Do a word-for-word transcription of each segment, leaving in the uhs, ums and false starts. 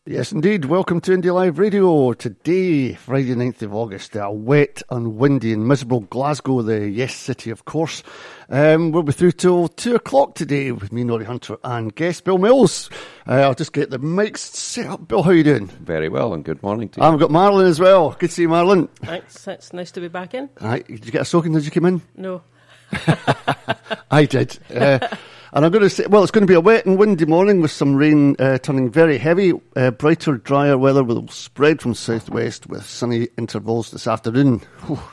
Yes, indeed. Welcome to Indie Live Radio. Today, Friday ninth of August, a wet and windy and miserable Glasgow, the yes city, of course. Um, we'll be through till two o'clock today with me, Norrie Hunter, and guest Bill Mills. Uh, I'll just get the mics set up. Bill, how are you doing? Very well, and good morning to you. And we've got Marlon as well. Good to see you, Marlon. Thanks. It's nice to be back in. All right. Did you get a soaking as you came in? No. I did. Uh, And I'm going to say, well, it's going to be a wet and windy morning with some rain uh, turning very heavy. Uh, brighter, drier weather will spread from southwest with sunny intervals this afternoon.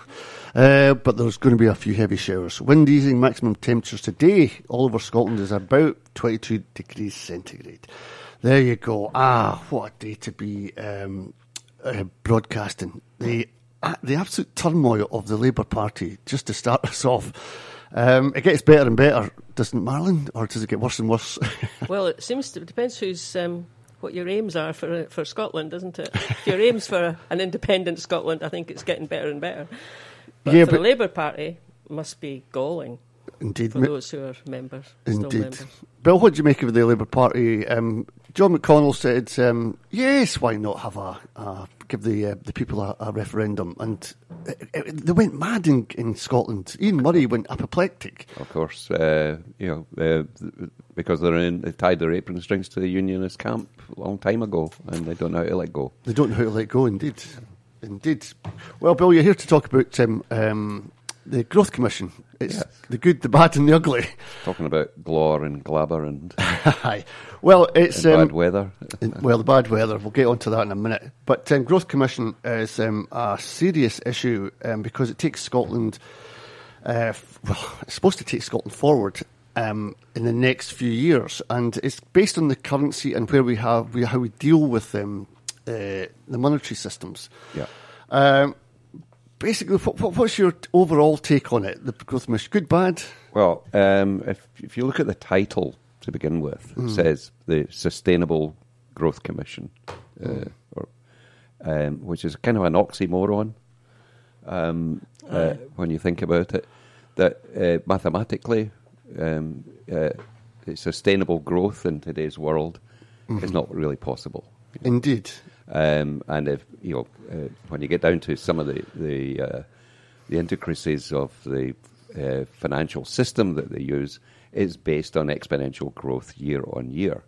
Uh, but there's going to be a few heavy showers. Wind easing, maximum temperatures today all over Scotland is about twenty-two degrees centigrade. There you go. Ah, what a day to be um, uh, broadcasting. The, uh, the absolute turmoil of the Labour Party, just to start us off. Um, it gets better and better, doesn't it, Marlon? Or does it get worse and worse? Well, it seems to, it depends who's, um, what your aims are for for Scotland, doesn't it? If your aims for a, an independent Scotland, I think it's getting better and better. But yeah, for but the Labour Party, it must be galling. Indeed. For those who are members. Indeed. Still members. Bill, what do you make of the Labour Party? Um, John McConnell said, um, yes, why not have a, a give the uh, the people a, a referendum? And it, it, they went mad in, in Scotland. Ian Murray went apoplectic. Of course, uh, you know, uh, because they're in, they tied their apron strings to the unionist camp a long time ago, and they don't know how to let go. They don't know how to let go, indeed. Indeed. Well, Bill, you're here to talk about um, um, the Growth Commission. It's yes. The good, the bad and the ugly. Talking about glor and glabber and Aye. Well, it's and um, bad weather. Well, the bad weather, we'll get onto that in a minute. But um, Growth Commission is um, a serious issue um, because it takes Scotland, uh, f- well, it's supposed to take Scotland forward um, in the next few years. And it's based on the currency and where we have, we, how we deal with um, uh, the monetary systems. Yeah. Um, Basically, what, what, what's your overall take on it, the Growth Commission? Good, bad? Well, um, if, if you look at the title to begin with, mm. it says the Sustainable Growth Commission, uh, mm. or, um, which is kind of an oxymoron um, uh, uh. when you think about it, that uh, mathematically um, uh, sustainable growth in today's world mm-hmm. is not really possible. Indeed. Um, and if you know, uh, when you get down to some of the the, uh, the intricacies of the uh, financial system that they use, is based on exponential growth year on year.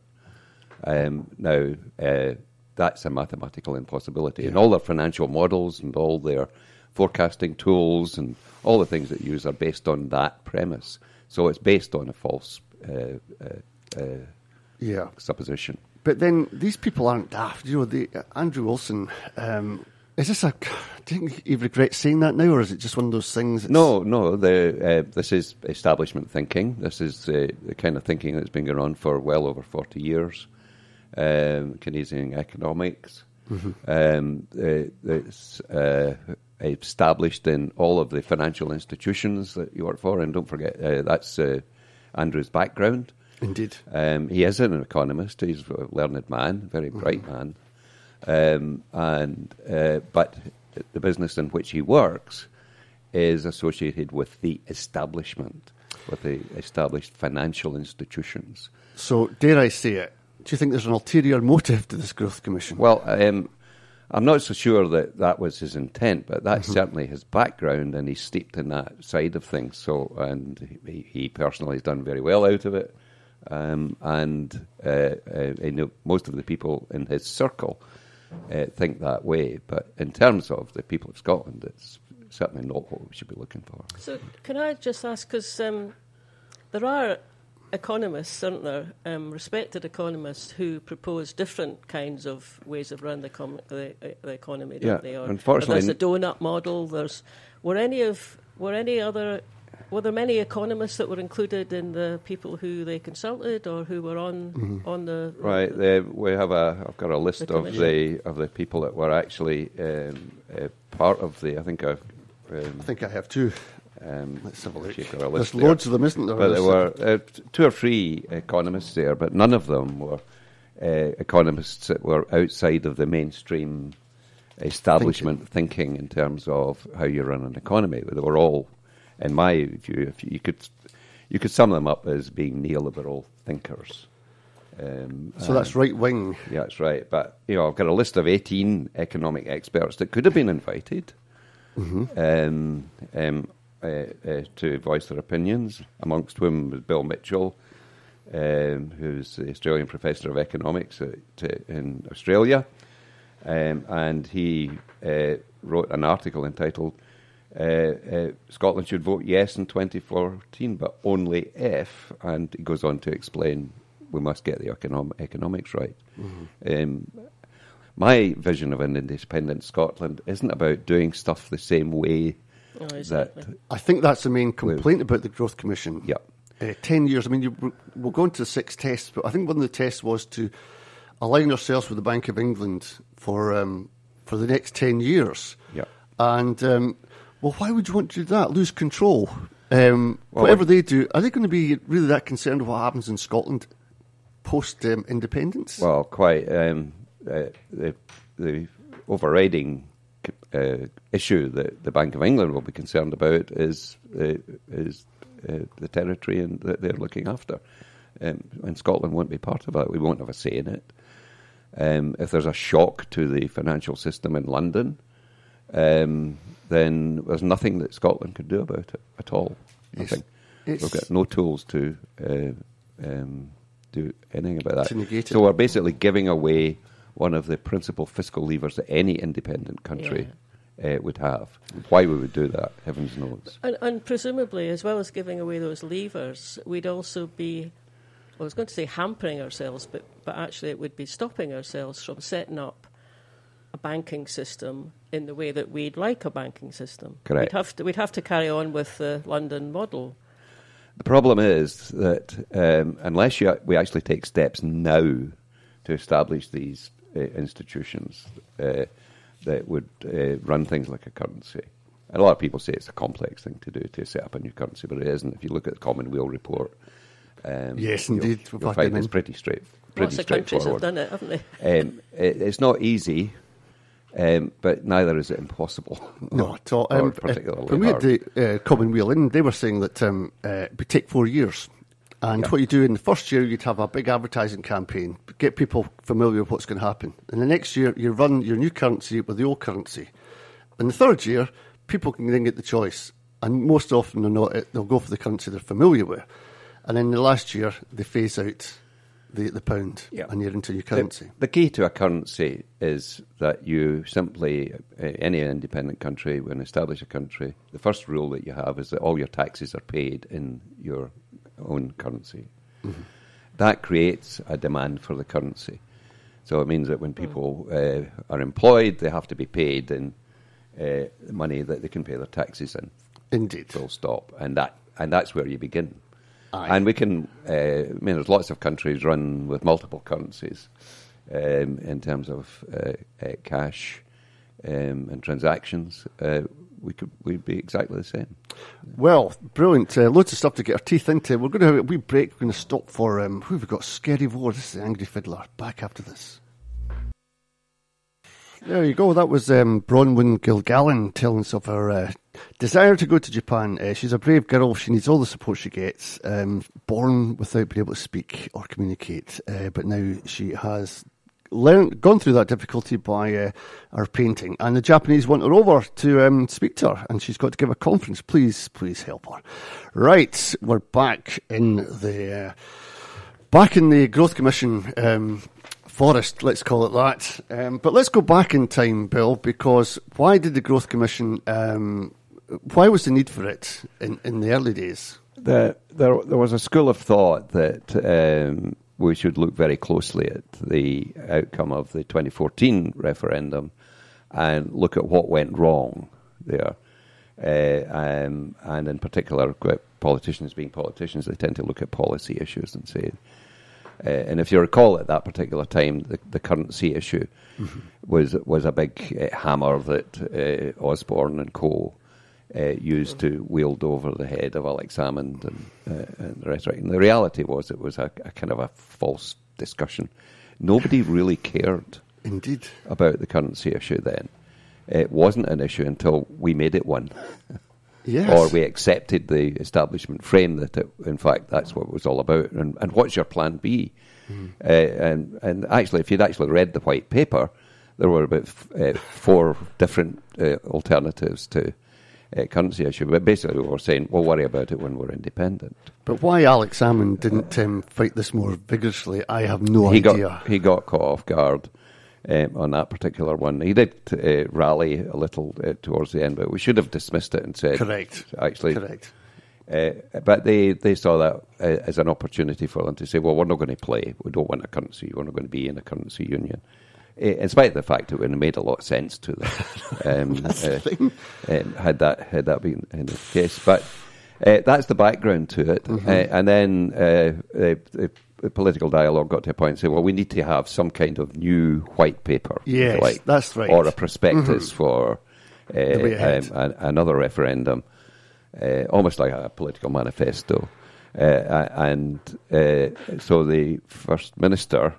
Um, now, uh, that's a mathematical impossibility, yeah. and all their financial models and all their forecasting tools and all the things that they use are based on that premise. So it's based on a false uh, uh, uh, yeah. supposition. But then these people aren't daft. You know, the, uh, Andrew Wilson, um, is this a, do you think he regrets saying that now, or is it just one of those things? No, no, the, uh, this is establishment thinking. This is uh, the kind of thinking that's been going on for well over forty years. Um, Keynesian economics. Mm-hmm. Um, uh, it's uh, established in all of the financial institutions that you work for, and don't forget, uh, that's uh, Andrew's background. Indeed. Um, he is an economist. He's a learned man, very bright mm-hmm. man. Um, and uh, but the business in which he works is associated with the establishment, with the established financial institutions. So, dare I say it, do you think there's an ulterior motive to this Growth Commission? Well, um, I'm not so sure that that was his intent, but that's mm-hmm. certainly his background, and he's steeped in that side of things. So, and he, he personally has done very well out of it. Um, and uh, uh, I know most of the people in his circle uh, think that way. But in terms of the people of Scotland, it's certainly not what we should be looking for. So can I just ask, because um, there are economists, aren't there, um, respected economists who propose different kinds of ways of running the, com- the, the economy, don't yeah, they? Or, unfortunately, or there's the donut model. There's were any of were any other Were there many economists that were included in the people who they consulted, or who were on mm-hmm. on the right? The, the, we have a. I've got a list the of the of the people that were actually um, uh, part of the. I think I've. Um, I think I have two. Um, Let's have a look. A There's loads there. of them, isn't there? But there were uh, two or three economists there, but none of them were uh, economists that were outside of the mainstream establishment thinking. thinking in terms of how you run an economy. They were all. In my view, if you could, you could sum them up as being neoliberal thinkers, Um, So that's right wing. Yeah, that's right. But, you know, I've got a list of eighteen economic experts that could have been invited mm-hmm. um, um, uh, uh, to voice their opinions, amongst whom was Bill Mitchell, um, who's the Australian Professor of Economics at, uh, in Australia. Um, and he uh, wrote an article entitled uh, uh, Scotland should vote yes in twenty fourteen, but only if, and he goes on to explain we must get the econom- economics right. Mm-hmm. Um, my vision of an independent Scotland isn't about doing stuff the same way. Oh, exactly. that... I think that's the main complaint about the Growth Commission. Yeah. Uh, ten years, I mean, you, we'll go into the six tests, but I think one of the tests was to align ourselves with the Bank of England for um, for the next ten years. Yeah. And, um, well, why would you want to do that? Lose control? Um, well, whatever they do, are they going to be really that concerned with what happens in Scotland post-independence? Um, well, quite. Um, uh, the, the overriding uh, issue that the Bank of England will be concerned about is uh, is uh, the territory in, that they're looking after. Um, and Scotland won't be part of that. We won't have a say in it. Um, if there's a shock to the financial system in London, um, then there's nothing that Scotland could do about it at all. Nothing. It's, We've got no tools to uh, um, do anything about that. To negate so it. we're basically giving away one of the principal fiscal levers that any independent country yeah. uh, would have. Why we would do that, heavens knows. And, and presumably, as well as giving away those levers, we'd also be, well, I was going to say hampering ourselves, but, but actually it would be stopping ourselves from setting up a banking system in the way that we'd like a banking system. Correct. We'd have to, we'd have to carry on with the London model. The problem is that um, unless you, we actually take steps now to establish these uh, institutions uh, that would uh, run things like a currency, and a lot of people say it's a complex thing to do to set up a new currency, but it isn't. If you look at the Commonweal report, um, yes, you'll, indeed, you'll find it's pretty straight. Pretty Lots of countries have straightforward. done it, haven't they? Um, it, it's not easy. Um, but neither is it impossible. No, at all. Or Um, particularly uh, when we had hard. the uh, Commonweal in, they were saying that um, uh, it would take four years. And Yeah. what you do in the first year, you'd have a big advertising campaign, get people familiar with what's going to happen. And the next year, you run your new currency with the old currency. In the third year, people can then get the choice. And most often than not, it- they'll go for the currency they're familiar with. And then the last year, they phase out the, the pound, Yeah. and you're into your currency. The, the key to a currency is that you simply, uh, any independent country, when you establish a country, the first rule that you have is that all your taxes are paid in your own currency. Mm-hmm. That creates a demand for the currency. So it means that when people uh, are employed, they have to be paid in uh, money that they can pay their taxes in. Indeed. Full stop. And that and that's where you begin. Aye. And we can, uh, I mean, there's lots of countries run with multiple currencies um, in terms of uh, uh, cash um, and transactions. Uh, we could, we'd be exactly the same. Well, brilliant. Uh, loads of stuff to get our teeth into. We're going to have a wee break. We're going to stop for, um, who have we got? Scary War. This is the Angry Fiddler. Back after this. There you go. That was um, Bronwyn Gilgallen telling us of her uh, desire to go to Japan. Uh, she's a brave girl. She needs all the support she gets. Um, born without being able to speak or communicate, uh, but now she has learned, gone through that difficulty by uh, her painting. And the Japanese want her over to um, speak to her, and she's got to give a conference. Please, please help her. Right, we're back in the uh, back in the Growth Commission. Um, Forest, let's call it that. Um, but let's go back in time, Bill, because why did the Growth Commission, um, why was the need for it in, in the early days? The, there, there was a school of thought that um, we should look very closely at the outcome of the twenty fourteen referendum and look at what went wrong there. Uh, um, and in particular, politicians being politicians, they tend to look at policy issues and say, Uh, and if you recall, at that particular time, the, the currency issue mm-hmm. was was a big uh, hammer that uh, Osborne and co. Uh, used to wield over the head of Alex Salmond and, uh, and the rest. And the reality was, it was a, a kind of a false discussion. Nobody really cared Indeed. about the currency issue then. It wasn't an issue until we made it one. Yes. Or we accepted the establishment frame that, it, in fact, that's what it was all about. And, and what's your plan B? Mm. Uh, and, and actually, if you'd actually read the white paper, there were about f- uh, four different uh, alternatives to uh, currency issue. But basically, we were saying, we'll worry about it when we're independent. But why Alex Salmond didn't um, fight this more vigorously, I have no he idea. Got, he got caught off guard um, on that particular one. He did uh, rally a little uh, towards the end, but we should have dismissed it and said... Correct. Actually, Correct. Uh, but they, they saw that uh, as an opportunity for them to say, well, we're not going to play. We don't want a currency. We're not going to be in a currency union. Uh, in spite of the fact that it made a lot of sense to them, um, that's uh, the thing. Um, had that had that been in the case. But uh, that's the background to it. Mm-hmm. Uh, and then uh, the, the, the political dialogue got to a point and said, well, we need to have some kind of new white paper. Yes, like, that's right. Or a prospectus mm-hmm. for uh, um, an, another referendum. Uh, almost like a political manifesto. Uh, and uh, so the First Minister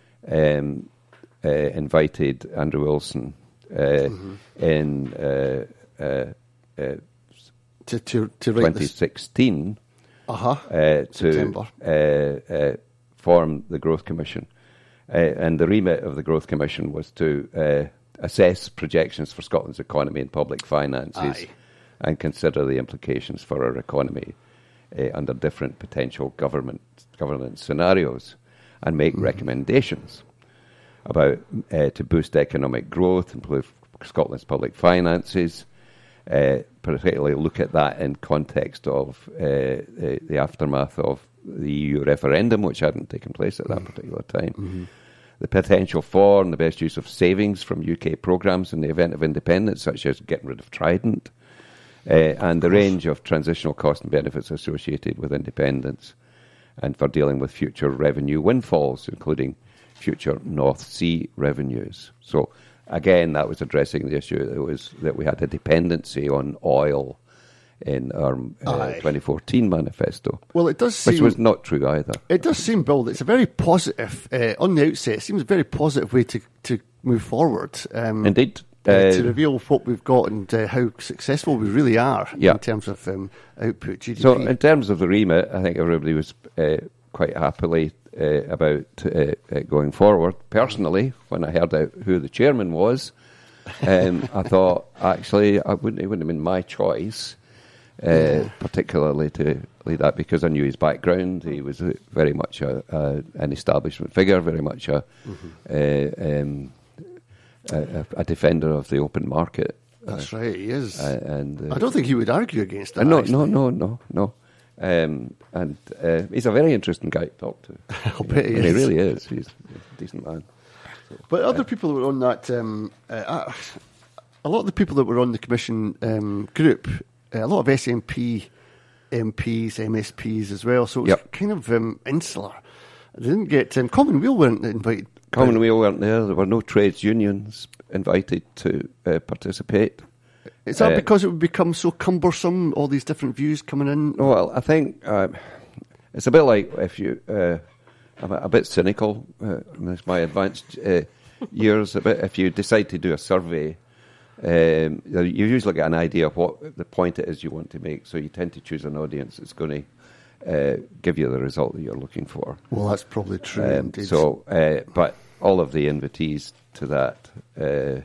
um, uh, invited Andrew Wilson uh, mm-hmm. in uh, uh, uh, to, to, to twenty sixteen uh-huh. uh, to uh, uh, form the Growth Commission. Uh, and the remit of the Growth Commission was to uh, assess projections for Scotland's economy and public finances. Aye. And consider the implications for our economy uh, under different potential government governance scenarios, and make mm-hmm. recommendations about uh, to boost economic growth, improve Scotland's public finances, uh, particularly look at that in context of uh, the, the aftermath of the E U referendum, which hadn't taken place at that mm-hmm. particular time. Mm-hmm. The potential for and the best use of savings from U K programmes in the event of independence, such as getting rid of Trident. Uh, and the range of transitional costs and benefits associated with independence, and for dealing with future revenue windfalls, including future North Sea revenues. So, again, that was addressing the issue that was that we had a dependency on oil in our uh, twenty fourteen manifesto. Well, it does seem... Which was not true either. It does seem, Bill, that it's a very positive, uh, on the outset, it seems a very positive way to, to move forward. Um, Indeed. Uh, to reveal what we've got and uh, how successful we really are yeah. in terms of um, output, G D P. So in terms of the remit, I think everybody was uh, quite happily uh, about uh, uh, going forward. Personally, when I heard out who the chairman was, um, I thought, actually, I wouldn't, it wouldn't have been my choice, uh, yeah. particularly to lead that, because I knew his background. He was a, very much a, a, an establishment figure, very much a... Mm-hmm. Uh, um, A, a defender of the open market. That's uh, right, he is. Uh, and uh, I don't think he would argue against that. Uh, no, actually. no, no, no, no. Um, and uh, he's a very interesting guy to talk to. I'll bet he and is. He really is. He's a decent man. So, but other uh, people that were on that, um, uh, a lot of the people that were on the commission um, group, uh, a lot of S N P M Ps, M S Ps as well. So it was yep. kind of um, insular. They didn't get um, Commonweal weren't invited. Commonweal weren't there. There were no trades unions invited to uh, participate. Is that uh, because it would become so cumbersome, all these different views coming in? Well, I think uh, it's a bit like if you... Uh, I'm a, a bit cynical, uh, in my advanced uh, years, a bit. If you decide to do a survey, um, you usually get an idea of what the point it is you want to make, so you tend to choose an audience that's going to Uh, give you the result that you're looking for. Well, that's probably true. Um, indeed. So, uh, but all of the invitees to that uh,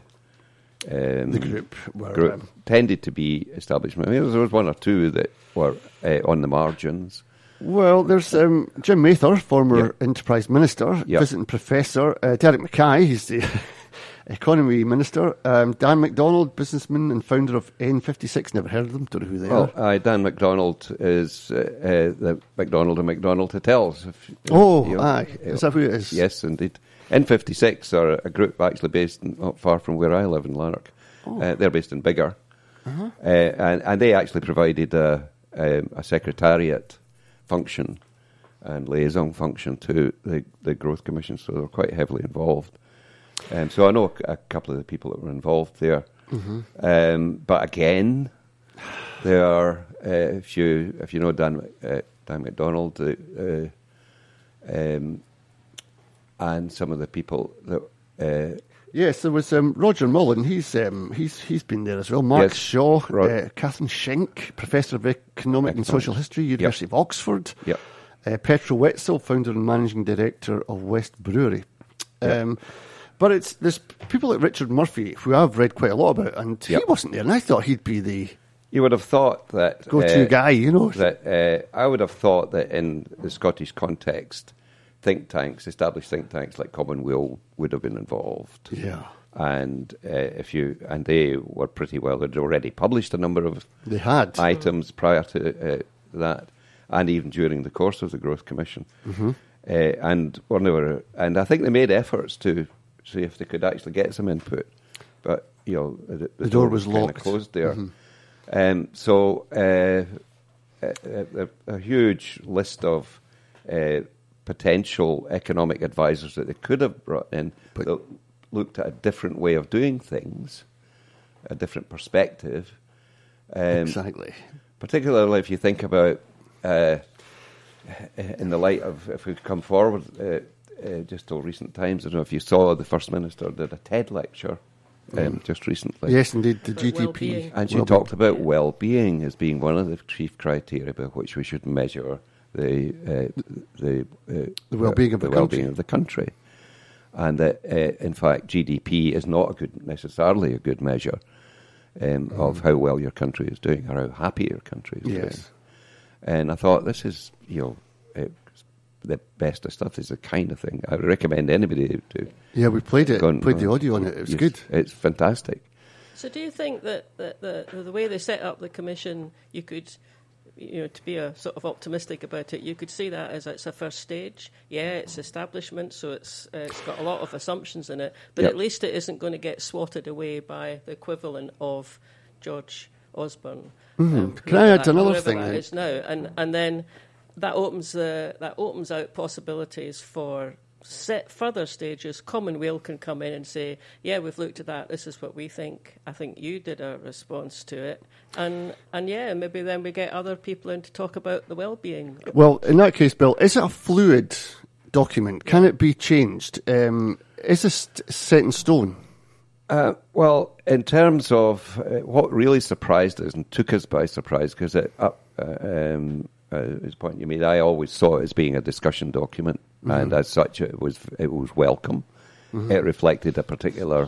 um, the group, were, group um, tended to be establishment. I mean, there was one or two that were uh, on the margins. Well, there's um, Jim Mather, former yep. Enterprise Minister, yep. visiting professor. Uh, Derek Mackay, he's the Economy Minister. Um, Dan MacDonald, businessman and founder of N fifty-six. Never heard of them. Don't know who they well, are. Uh, Dan MacDonald is uh, uh, the MacDonald and MacDonald Hotels. If, oh, you know, aye. Is that who it is? Yes, indeed. N fifty-six are a group actually based in, not far from where I live in Lanark. Oh. Uh, they're based in Biggar. Uh-huh. Uh, and, and they actually provided a, um, a secretariat function and liaison function to the, the Growth Commission, so they're quite heavily involved. Um, so I know a, a couple of the people that were involved there. Mm-hmm. Um, but again, there are, uh, if you if you know Dan, uh, Dan MacDonald, uh, uh, um, and some of the people that... Uh, yes, there was um, Roger Mullen. He's um, he's he's been there as well. Mark yes. Shaw, Ro- uh, Catherine Schenk, Professor of Economic and Social History, University yep. of Oxford. Yep. Uh, Petra Wetzel, founder and managing director of West Brewery. Yeah. Um, but it's there's people like Richard Murphy, who I've read quite a lot about, and Yep. he wasn't there, and I thought he'd be the You would have thought that go-to uh, guy, you know. That uh, I would have thought that in the Scottish context, think tanks, established think tanks like Commonweal, would have been involved. Yeah. And uh, if you and they were pretty well. They'd already published a number of They had. items prior to uh, that, and even during the course of the Growth Commission. Mm-hmm. Uh, and when they were, and I think they made efforts to see if they could actually get some input, but you know the, the, The door was kinda locked. closed there. Mm-hmm. Um, so uh, a, a, a huge list of uh, potential economic advisors that they could have brought in But- that looked at a different way of doing things, a different perspective. Um, Exactly. Particularly if you think about, uh, in the light of, if we come forward uh, uh, just till recent times, I don't know if you saw the First Minister did a TED lecture um, just recently. Yes, indeed, the About G D P. well-being. And she well-being. talked about well-being as being one of the chief criteria by which we should measure the uh, the, uh, The well-being of the well-being country. of the country, and that uh, in fact G D P is not a good necessarily a good measure um, Mm. of how well your country is doing or how happy your country is doing. Yes. And I thought this is you know uh, the best of stuff. Is the kind of thing I would recommend anybody to. Yeah, we played it, go and- played the audio on it. It was Yes, good. It's fantastic. So do you think that, that the the way they set up the commission, you could, you know, to be a sort of optimistic about it, you could see that as it's a first stage? Yeah, it's establishment, so it's uh, it's got a lot of assumptions in it, but Yep. at least it isn't going to get swatted away by the equivalent of George Osborne. Um, Can I add whoever another that thing that then? is now, and and then that opens the that opens out possibilities for set further stages. Commonweal can come in and say, yeah, we've looked at that, this is what we think. I think you did a response to it. And and yeah, maybe then we get other people in to talk about the well-being. Well, in that case, Bill, is it a fluid document? Can it be changed? Um, is this set in stone? Uh, well, in terms of uh, what really surprised us and took us by surprise, because uh, uh, um, uh, this point you made, I always saw it as being a discussion document, mm-hmm. and as such, it was it was welcome. Mm-hmm. It reflected a particular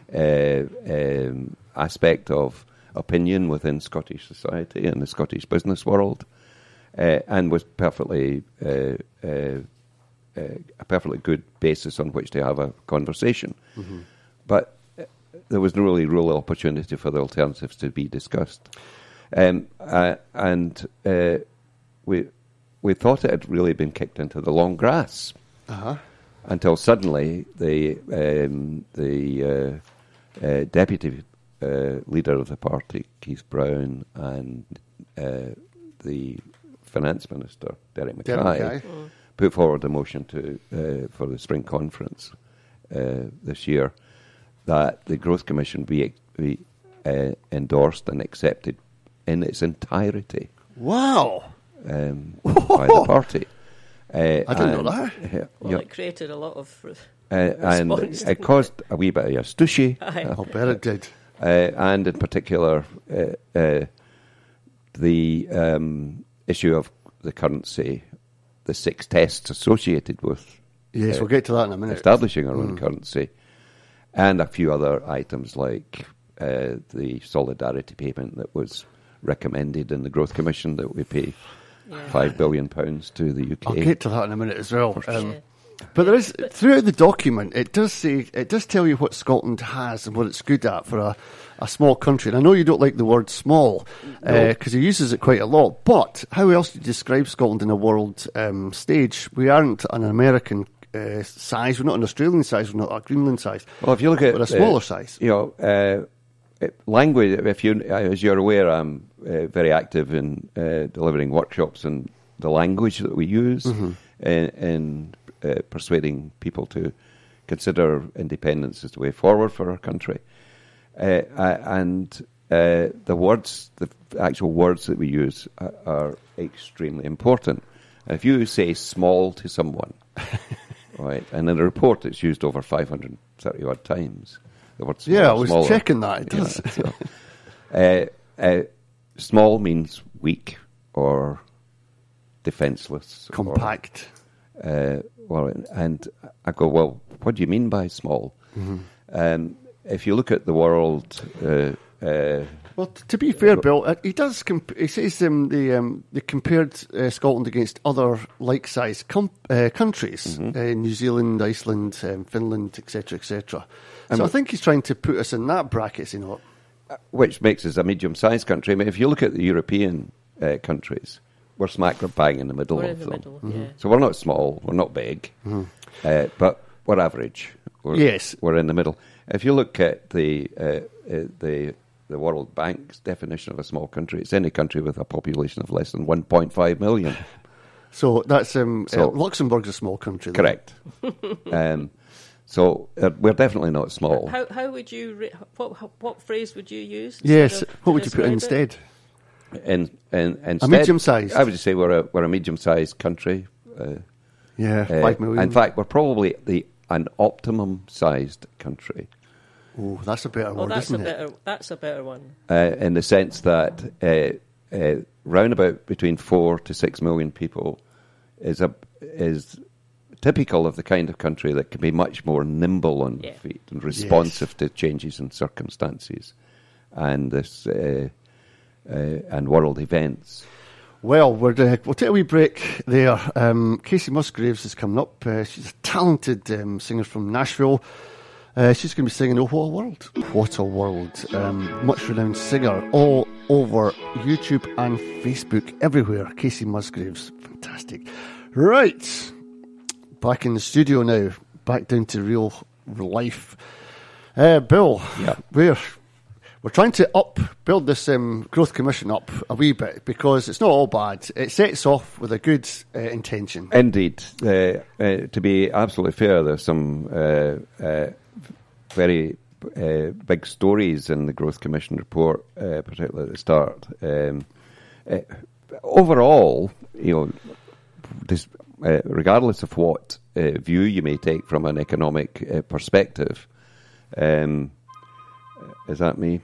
uh, um, aspect of opinion within Scottish society and the Scottish business world, uh, and was perfectly uh, uh, uh, a perfectly good basis on which to have a conversation. Mm-hmm. But there was no really real opportunity for the alternatives to be discussed. Um, uh, and uh, we we thought it had really been kicked into the long grass Uh-huh. until suddenly the um, the uh, uh, deputy uh, leader of the party, Keith Brown, and uh, the finance minister, Derek Mackay, Derek Mackay. Mm. put forward a motion to uh, for the spring conference uh, this year that the Growth Commission be, be uh, endorsed and accepted in its entirety Wow. um, by the party. Uh, I didn't and, know that. Uh, Well, yeah, it created a lot of re- uh, and response, it didn't caused a wee bit of a stushy, Aye. I'll bet it did. uh, and in particular uh, uh, the um, issue of the currency, the six tests associated with Yes, uh, we'll get to that in a minute. establishing our own currency, and a few other items like uh, the solidarity payment that was recommended in the Growth Commission that we pay Yeah. five billion pounds to the U K. I'll get to that in a minute as well. Um, Yeah. But there is throughout the document, it does say it does tell you what Scotland has and what it's good at for a, a small country. And I know you don't like the word "small" because No. he uses it quite a lot. But how else do you describe Scotland in a world um, stage? We aren't an American uh, size. We're not an Australian size. We're not a Greenland size. Well, if you look at We're a smaller uh, size. you know, uh, it- language. If you, as you're aware, I'm uh, very active in uh, delivering workshops and the language that we use Mm-hmm. in, in uh, persuading people to consider independence as the way forward for our country. Uh, uh, and uh, the words, the actual words that we use, are, are extremely important. And if you say "small" to someone. Right, and in the report it's used over five hundred thirty odd times. The word small, Yeah, I was smaller. checking that. It Yeah, does. so, uh, uh, small means weak or defenceless. Compact. Or, uh, well, and I go, well, what do you mean by small? Mm-hmm. Um, if you look at the world... Uh, uh, well, t- to be fair, Bill, uh, he does. Comp- he says um, the um, they compared uh, Scotland against other like-sized com- uh, countries, mm-hmm. uh, New Zealand, Iceland, um, Finland, et cetera, et cetera. So I think he's trying to put us in that bracket, you know. Which makes us a medium-sized country. I mean, if you look at the European uh, countries, we're smack bang in the middle we're of in the them. middle, mm-hmm. yeah. So we're not small, we're not big, mm-hmm. uh, but we're average. We're, yes, we're in the middle. If you look at the uh, uh, the the World Bank's definition of a small country, it's any country with a population of less than one point five million. So that's um, so, uh, Luxembourg's a small country. Though. Correct. um, so uh, we're definitely not small. How how would you re- what what phrase would you use? Yes, what would you put instead? In, in, instead, a medium-sized. I would say we're a we're a medium-sized country. Uh, yeah, uh, five million. In fact, we're probably the an optimum-sized country. Oh, that's a better oh, word, that's isn't a better, it? That's a better one. Uh, in the sense that uh, uh, round about between four to six million people is a is typical of the kind of country that can be much more nimble on yeah. feet and responsive yes. to changes in circumstances and this uh, uh, and world events. Well, we're, uh, we'll take a wee break there. Um, Casey Musgraves is coming up. Uh, she's a talented um, singer from Nashville. Uh, she's going to be singing Oh, What a World. What a World. Um, much renowned singer all over YouTube and Facebook, everywhere. Casey Musgraves. Fantastic. Right. Back in the studio now. Back down to real life. Uh, Bill, yeah. we're, we're trying to up, build this um, Growth Commission up a wee bit because it's not all bad. It sets off with a good uh, intention. Indeed. Uh, uh, to be absolutely fair, there's some... Uh, uh, very uh, big stories in the Growth Commission report, uh, particularly at the start. Um, uh, overall, you know, this, uh, regardless of what uh, view you may take from an economic uh, perspective, um, is that me?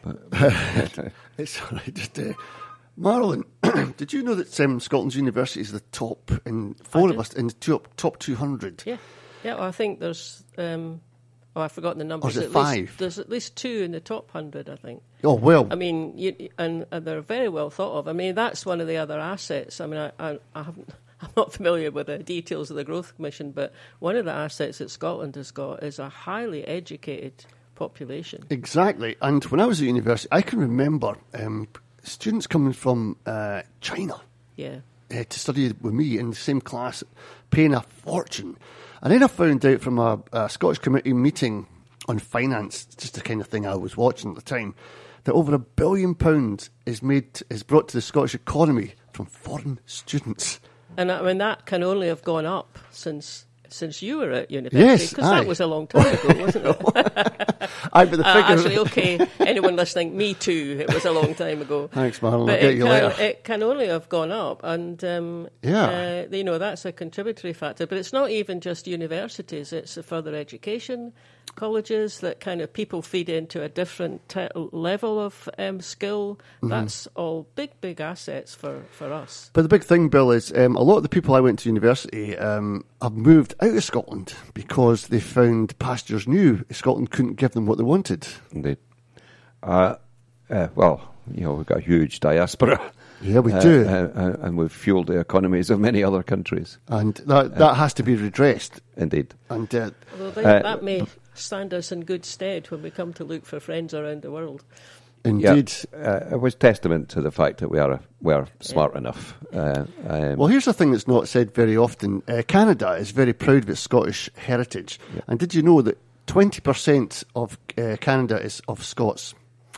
It's all right. Just, uh, Marilyn, did you know that um, Scotland's University is the top in four of us in the top, top two hundred? Yeah, yeah. Well, I think there's. Um, Oh, I've forgotten the numbers. Or is it at five? Least, there's at least two in the top hundred, I think. Oh, well. I mean, you, and, and they're very well thought of. I mean, that's one of the other assets. I mean, I, I, I haven't, I'm not familiar with the details of the Growth Commission, but one of the assets that Scotland has got is a highly educated population. Exactly. And when I was at university, I can remember um, students coming from uh, China Yeah. uh, to study with me in the same class, paying a fortune. And then I found out from a, a Scottish committee meeting on finance, just the kind of thing I was watching at the time, that over a billion pounds is made is brought to the Scottish economy from foreign students. And I mean, that can only have gone up since since you were at university. Yes, because that was a long time ago, wasn't it? Aye, but the uh, figure... actually, okay, anyone listening, me too, it was a long time ago. Thanks, Marlon, but I'll get it you can, later. It can only have gone up, and um, yeah. uh, you know, that's a contributory factor. But it's not even just universities, it's the further education colleges that kind of people feed into a different te- level of um, skill. Mm-hmm. That's all big, big assets for, for us. But the big thing, Bill, is um, a lot of the people I went to university um, have moved out of Scotland because they found pastures new. Scotland couldn't give them what they wanted. Indeed. Uh, uh, well, you know, we've got a huge diaspora. Yeah, we uh, do. Uh, and we've fueled the economies of many other countries. And that, that uh, has to be redressed. Indeed. And uh, Although they, uh, that may stand us in good stead when we come to look for friends around the world. Indeed. Yeah, uh, it was testament to the fact that we are we are smart yeah. enough. Uh, um, well, here's the thing that's not said very often. Uh, Canada is very proud of its Scottish heritage. Yeah. And did you know that twenty percent of uh, Canada is of Scots?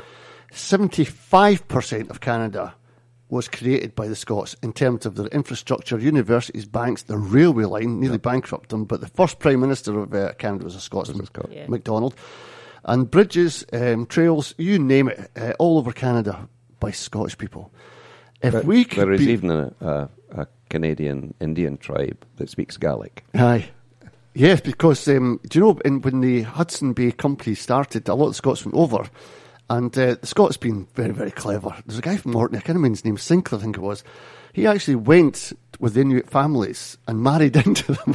seventy-five percent of Canada was created by the Scots in terms of their infrastructure, universities, banks, the railway line, nearly yeah. bankrupted them, but the first Prime Minister of uh, Canada was a Scotsman, was a yeah. MacDonald. And bridges, um, trails, you name it, uh, all over Canada by Scottish people. If but we could there is be, even a, a, a Canadian Indian tribe that speaks Gaelic. Aye. Yes, because, um, do you know, in, when the Hudson Bay Company started, a lot of Scots went over, And uh, the Scots been very, very clever. There's a guy from Orkney, I can't remember his name, Sinclair I think it was. He actually went with the Inuit families and married into them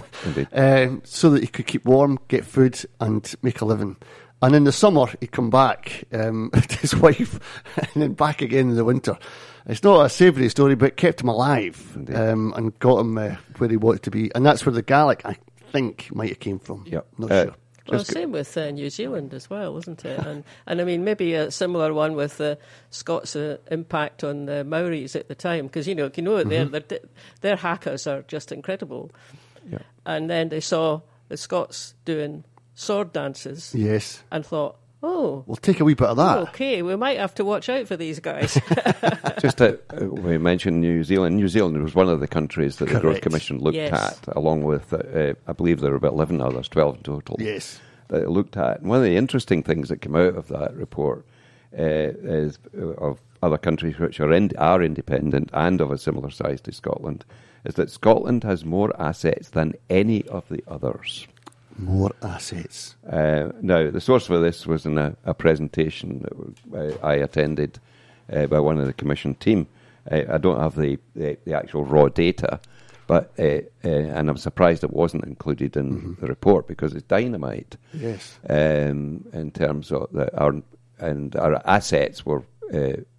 um, so that he could keep warm, get food and make a living. And in the summer, he'd come back um, to his wife and then back again in the winter. It's not a savoury story, but it kept him alive um, and got him uh, where he wanted to be. And that's where the Gaelic, I think, might have came from. Yep. Not uh, sure. Well, same with uh, New Zealand as well, isn't it? And and I mean, maybe a similar one with the Scots' uh, impact on the Maoris at the time, because you know, you know, mm-hmm. their, their their hakas are just incredible. Yeah. And then they saw the Scots doing sword dances, yes, and thought, oh, we'll take a wee bit of that. Okay, we might have to watch out for these guys. Just to, uh, we mentioned New Zealand. New Zealand was one of the countries that Correct. the Growth Commission looked Yes. at, along with, uh, uh, I believe there were about eleven others, twelve in total. Yes. That it looked at. And one of the interesting things that came out of that report uh, is uh, of other countries which are in, are independent and of a similar size to Scotland, is that Scotland has more assets than any of the others. More assets. Uh, now, the source for this was in a, a presentation that I, I attended uh, by one of the Commission team. Uh, I don't have the, the, the actual raw data, but uh, uh, and I'm surprised it wasn't included in mm-hmm. the report because it's dynamite. Yes. Um, in terms of the, our and our assets were uh,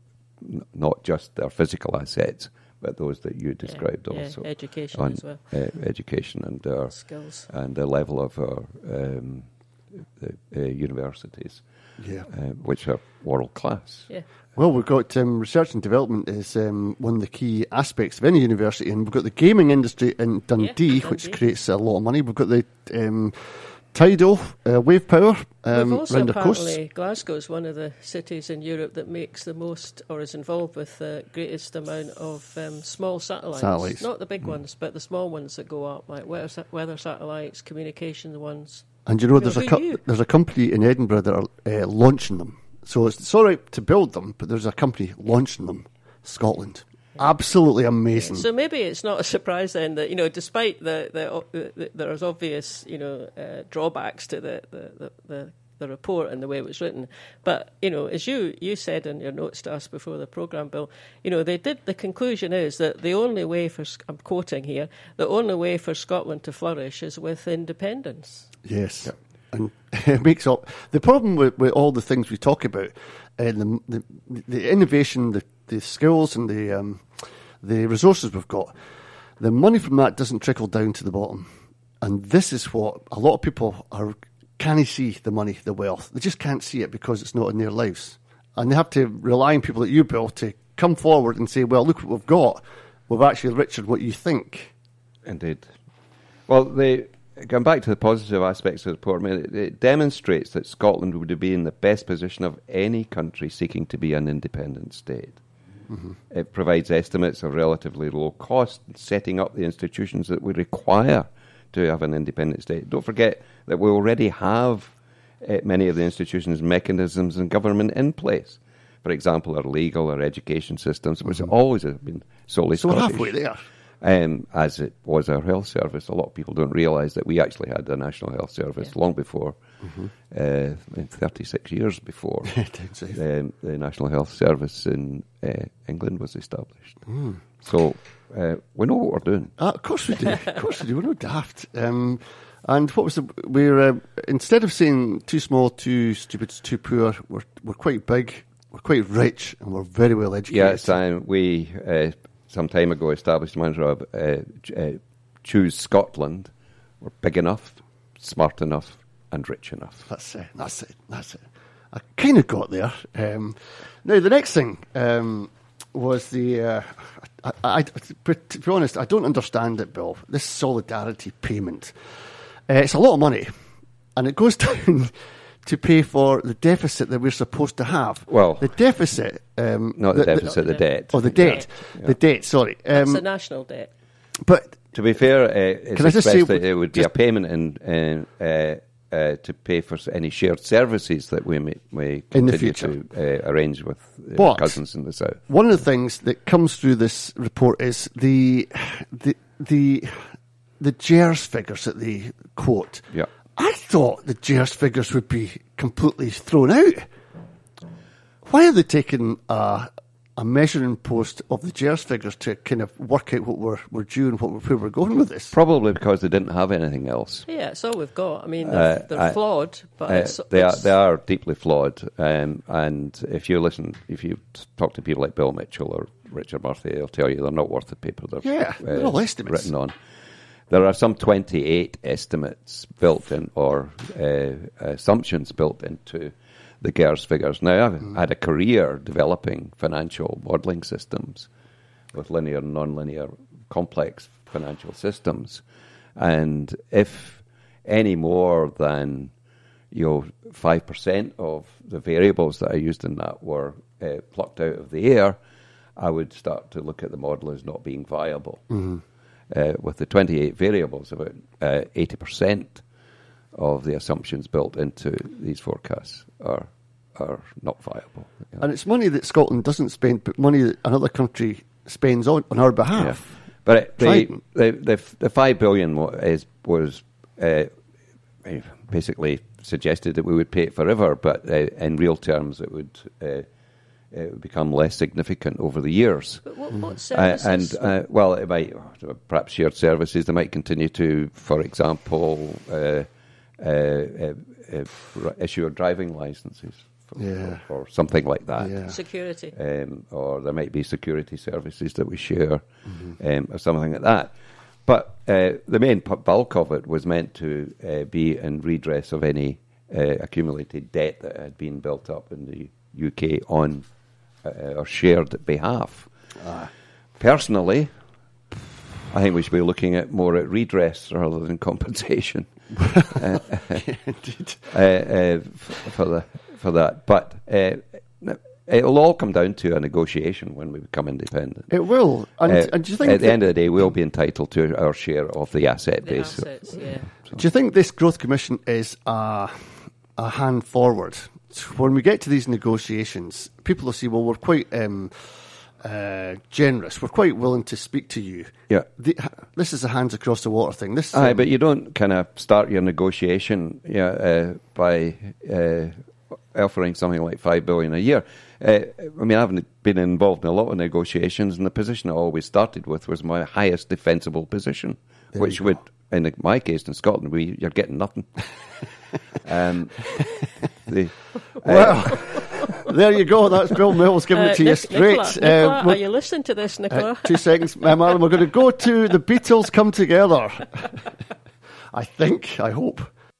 n- not just our physical assets, but those that you described yeah, also. Yeah, education on, as well. Uh, education and our skills and the level of our um, the, uh, universities, yeah, uh, which are world class. Yeah. Well, we've got um, research and development is um, one of the key aspects of any university, and we've got the gaming industry in Dundee, yeah, which Dundee. creates a lot of money. We've got the um, tidal uh, wave power um, We've also around the coast. apparently Glasgow is one of the cities in Europe that makes the most, or is involved with the greatest amount of um, small satellites. Satellites. Not the big mm. ones, but the small ones that go up, like weather, sa- weather satellites, communication ones. And you know, You there's know, a who co- knew? there's a company in Edinburgh that are uh, launching them. So it's, it's all right to build them, but there's a company launching them. Scotland. Absolutely amazing. So maybe it's not a surprise then that, you know, despite the, the, the, the there's obvious, you know, uh, drawbacks to the, the, the, the, the report and the way it was written, but, you know, as you, you said in your notes to us before the programme, Bill, you know, they did, the conclusion is that the only way for, I'm quoting here, the only way for Scotland to flourish is with independence. Yes. Yep. And it makes up the problem with, with all the things we talk about, uh, the, the the innovation, the, the skills, and the um, the resources we've got. The money from that doesn't trickle down to the bottom, and this is what a lot of people are can't see the money, the wealth. They just can't see it because it's not in their lives, and they have to rely on people like you, Bill, to come forward and say, "Well, look what we've got. We've actually richer than what you think." Indeed. Well, they. Going back to the positive aspects of the report, I mean, it, it demonstrates that Scotland would be in the best position of any country seeking to be an independent state. Mm-hmm. It provides estimates of relatively low cost, setting up the institutions that we require to have an independent state. Don't forget that we already have uh, many of the institutions, mechanisms, and government in place. For example, our legal, our education systems, which mm-hmm. always have been solely so Scottish. So we're halfway there. Um, as it was our health service. A lot of people don't realise that we actually had the National Health Service yeah. long before, mm-hmm. uh, thirty-six years before um, the National Health Service in uh, England was established. Mm. So uh, we know what we're doing. Uh, of course we do. Of course we do. We're not daft. Um, and what was the? We're uh, instead of saying too small, too stupid, too poor, we're we're quite big, we're quite rich, and we're very well educated. Yes, and we. Uh, some time ago established the mantra of uh, uh, choose Scotland. We're big enough, smart enough, and rich enough. That's it. That's it. That's it. I kind of got there. Um, now, the next thing um, was the... Uh, I, I, I, to be honest, I don't understand it, Bill. This solidarity payment. Uh, it's a lot of money, and it goes down... to pay for the deficit that we're supposed to have. Well, the deficit... Um, not the, the deficit, the, the debt. Oh, the debt. Yeah. The debt, sorry. Um, It's a national debt. But... To be fair, uh, it's can I just say... that it would be a payment in, in, uh, uh, to pay for any shared services that we may, may continue in the future. to uh, arrange with uh, but cousins in the south. One of the things that comes through this report is the the the, the G E R S figures that they quote. Yeah. I thought the G E R S figures would be completely thrown out. why are they taking a, a measuring post of the G E R S figures to kind of work out what we're, we're due and what we're, where we're going with this? Probably because they didn't have anything else. Yeah, it's all we've got. I mean, they're, Uh, they're I- flawed, but Uh, it's, they are it's- they are deeply flawed, um, and if you listen, if you talk to people like Bill Mitchell or Richard Murphy, they'll tell you they're not worth the paper they're Yeah, they're all estimates. written on. There are some twenty-eight estimates built in, or uh, assumptions built into the G E R S figures. Now, I've Mm. had a career developing financial modelling systems with linear and non-linear complex financial systems, and if any more than you know five percent of the variables that I used in that were uh, plucked out of the air, I would start to look at the model as not being viable. Mm-hmm. Uh, with the twenty-eight variables, about uh, eighty percent of the assumptions built into these forecasts are are not viable. Yeah. And it's money that Scotland doesn't spend, but money that another country spends on, on our behalf. Yeah. But it, the, Trident. the, the the five billion wa- is was uh, basically suggested that we would pay it forever, but uh, in real terms, it would. Uh, It would become less significant over the years. But what, what Uh, services? and, uh, well, it might, perhaps shared services, they might continue to, for example, uh, uh, uh, uh, issue driving licenses for, Yeah. or, or something like that. Yeah. security. Um, or there might be security services that we share, um, or something like that. But uh, the main pu- bulk of it was meant to uh, be in redress of any uh, accumulated debt that had been built up in the U K on uh, or shared behalf. Ah. Personally, I think we should be looking at more at redress rather than compensation uh, Indeed. uh, uh, f- for the for that. But uh, it'll all come down to a negotiation when we become independent. It will. And, Uh, and do you think at the that- end of the day, we'll be entitled to our share of the asset The base. assets, yeah. Do you think this Growth Commission is a, a hand forward? When we get to these negotiations, people will say, well, we're quite um, uh, generous. We're quite willing to speak to you. Yeah. The, this is a hands across the water thing. This, Aye, um, but you don't kind of start your negotiation yeah, uh, by uh, offering something like five billion a year. Uh, I mean, I've been involved in a lot of negotiations, and the position I always started with was my highest defensible position, There which you would, go. in my case, in Scotland, we you're getting nothing. um, the, well, there you go. That's Bill Mills giving it to you Nic- straight. Nicola, Nicola, Uh, are you listening to this, Nicola? Uh, two seconds, uh, Marlon. We're going to go to the Beatles Come Together. I think, I hope.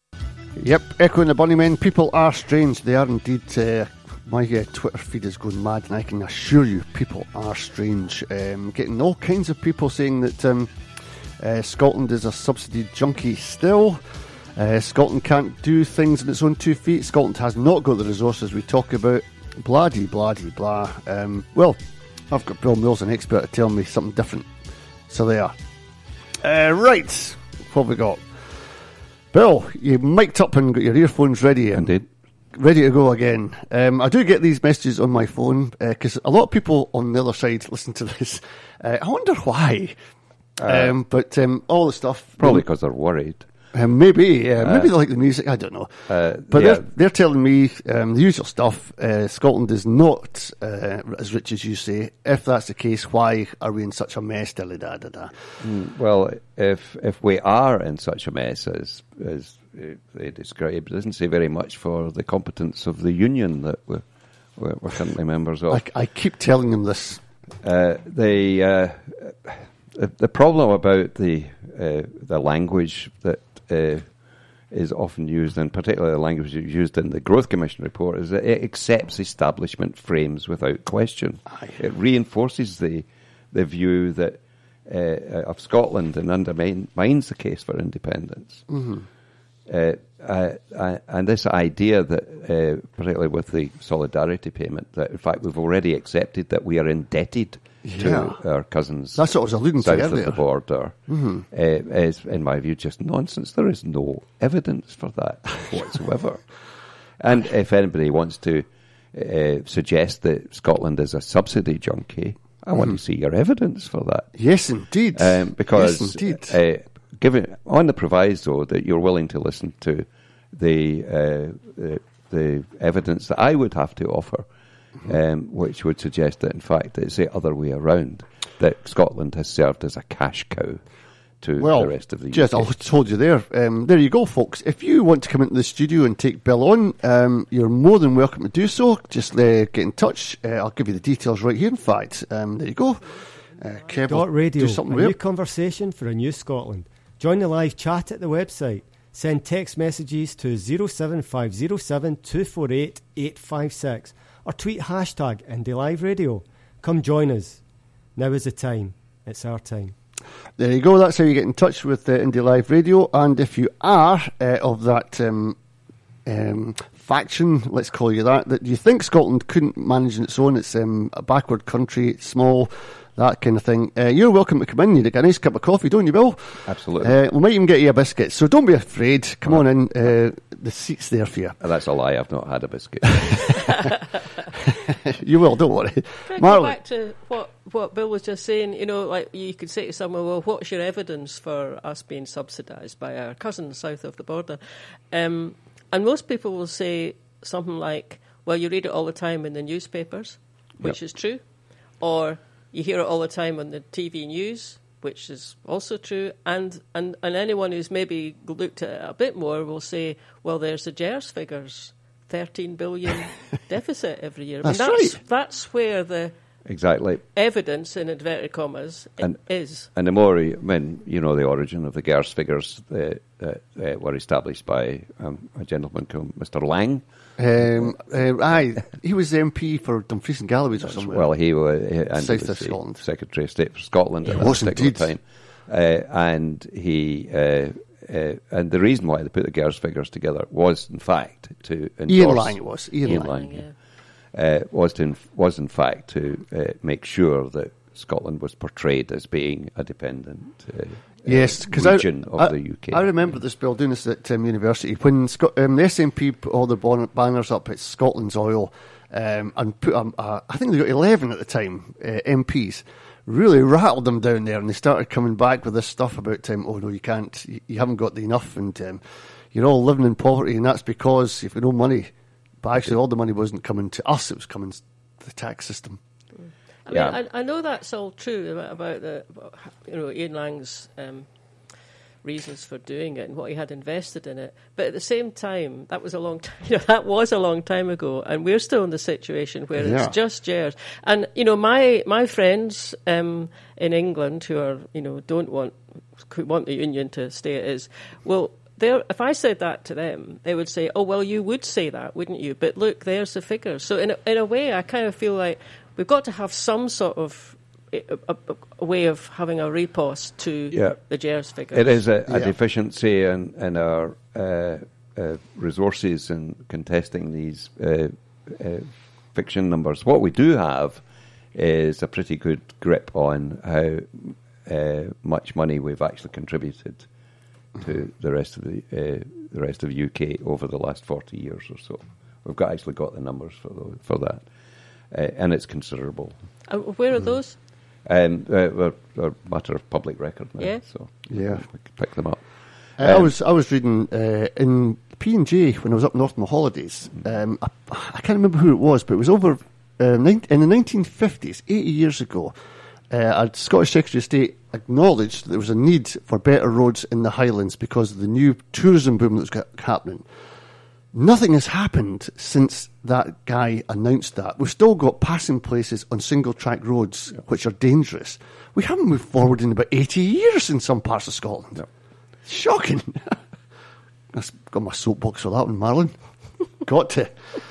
Yep, echoing the Bunnymen. People are strange. They are indeed. Uh, my uh, Twitter feed is going mad, and I can assure you, people are strange. Um, getting all kinds of people saying that um, uh, Scotland is a subsidy junkie still. Uh, Scotland can't do things on its own two feet. Scotland has not got the resources we talk about. Blah-de, blah-de, blah. Um, well, I've got Bill Mills, an expert, to tell me something different. So there. Uh, right, what have we got? Bill, you mic'd up and got your earphones ready. And Indeed. ready to go again. Um, I do get these messages on my phone because uh, a lot of people on the other side listen to this. Uh, I wonder why. Uh, um, but um, all the stuff... Probably because they're worried. Um, maybe, uh, maybe Uh, they like the music. I don't know. Uh, but yeah. they're, they're telling me um, the usual stuff. Uh, Scotland is not uh, as rich as you say. If that's the case, why are we in such a mess? Da da da da da. Mm, well, if if we are in such a mess as as uh, they describe, it doesn't say very much for the competence of the union that we're, we're, we're currently members of. I, I keep telling them this. Uh, the, uh, the the problem about the uh, the language that uh, is often used, and particularly the language used in the Growth Commission report, is that it accepts establishment frames without question. Aye. It reinforces the the view that uh, of Scotland and undermines the case for independence. Mm-hmm. Uh, uh, uh, and this idea that, uh, particularly with the solidarity payment, that in fact we've already accepted that we are indebted Yeah. to our cousins That's what I was alluding to south of earlier. the border, Mm-hmm. uh, is, in my view, just nonsense. There is no evidence for that whatsoever. And if anybody wants to uh, suggest that Scotland is a subsidy junkie, I want Mm-hmm. to see your evidence for that. Yes, indeed. Um, because yes, indeed. uh, given on the proviso that you're willing to listen to the, uh, the the evidence that I would have to offer um, which would suggest that, in fact, it's the other way around, that Scotland has served as a cash cow to well, the rest of the just, U K. I told you there. Um, there you go, folks. If you want to come into the studio and take Bill on, um, you're more than welcome to do so. Just uh, get in touch. Uh, I'll give you the details right here, in fact. Um, there you go. Uh, Kev will Dot Radio, do something a with new it. conversation for a new Scotland. Join the live chat at the website. Send text messages to zero seven five zero seven two four eight eight five six or tweet hashtag Indie Live Radio. Come join us. Now is the time. It's our time. There you go. That's how you get in touch with uh, Indie Live Radio. And if you are uh, of that um, um, faction, let's call you that, that you think Scotland couldn't manage on its own, it's um, a backward country, it's small, that kind of thing, uh, you're welcome to come in. You get a nice cup of coffee, don't you, Bill? Absolutely. Uh, we might even get you a biscuit, so don't be afraid. Come on in. Uh, the seat's there for you. That's a lie. I've not had a biscuit. You will, don't worry. Can I go Marlon. back to what, what Bill was just saying? You know, like you could say to someone, well, what's your evidence for us being subsidised by our cousins south of the border? Um, and most people will say something like, well, you read it all the time in the newspapers, which Yep. is true. Or you hear it all the time on the T V news, which is also true. And, and, and anyone who's maybe looked at it a bit more will say, well, there's the G E R S figures. thirteen billion deficit every year. I mean, That's that's, right. that's where the Exactly. evidence, in inverted commas, i- And- is. And the more, I mean, you know, the origin of the G E R S figures uh, uh, uh, were established by um, a gentleman called Mister Lang. Um, uh, aye, he was the M P for Dumfries and Galloway's or somewhere. Well, he was, and South he was of the Scotland. Secretary of State for Scotland at He that was particular indeed. time. Uh, and he, uh, uh, and the reason why they put the G E R S figures together was, in fact, to endorse Ian Lang it was. Ian, Ian Lang. Lang. Yeah. uh, was to inf- was in fact to uh, make sure that Scotland was portrayed as being a dependent uh, Yes, because region I, of I, the U K. I remember this, Bill, doing this at um, university when Sco- um, the S N P put all their bon- banners up at Scotland's Oil um, and put, um, uh, I think they got eleven at the time, uh, M Ps, really rattled them down there, and they started coming back with this stuff about, um, oh no, you can't, you, you haven't got the enough, and um, you're all living in poverty, and that's because you've got no money. But actually, all the money wasn't coming to us; it was coming to the tax system. I mean, Yeah. I, I know that's all true about, about the, about, you know, Ian Lang's um, reasons for doing it and what he had invested in it. But at the same time, that was a long time. You know, that was a long time ago, and we're still in the situation where Yeah. it's just G E R S. And you know, my my friends um, in England who are, you know, don't want who want the union to stay as is, well. They're, if I said that to them, they would say, "Oh, well, you would say that, wouldn't you? But look, there's the figures." So, in a, in a way, I kind of feel like we've got to have some sort of a, a, a way of having a riposte to Yeah. the G E R S figures. It is a, a Yeah. deficiency in, in our uh, uh, resources in contesting these uh, uh, fiction numbers. What we do have is a pretty good grip on how uh, much money we've actually contributed to the rest of the uh, the rest of the U K over the last forty years or so. We've got actually got the numbers for the, for that, uh, and it's considerable. Uh, where are those? Um, uh, they're, they're a matter of public record now, Yeah. so Yeah. we can pick them up. Uh, I Um, was I was reading uh, in P and J when I was up north on my holidays. Um, I, I can't remember who it was, but it was over uh, nine, in the nineteen fifties, eighty years ago. Uh, a Scottish Secretary of State acknowledged that there was a need for better roads in the Highlands because of the new tourism boom that was ga- happening. Nothing has happened since that guy announced that. We've still got passing places on single-track roads which are dangerous. We haven't moved forward in about eighty years in some parts of Scotland. No. Shocking. I've got my soapbox for that one, Marlon. Got to.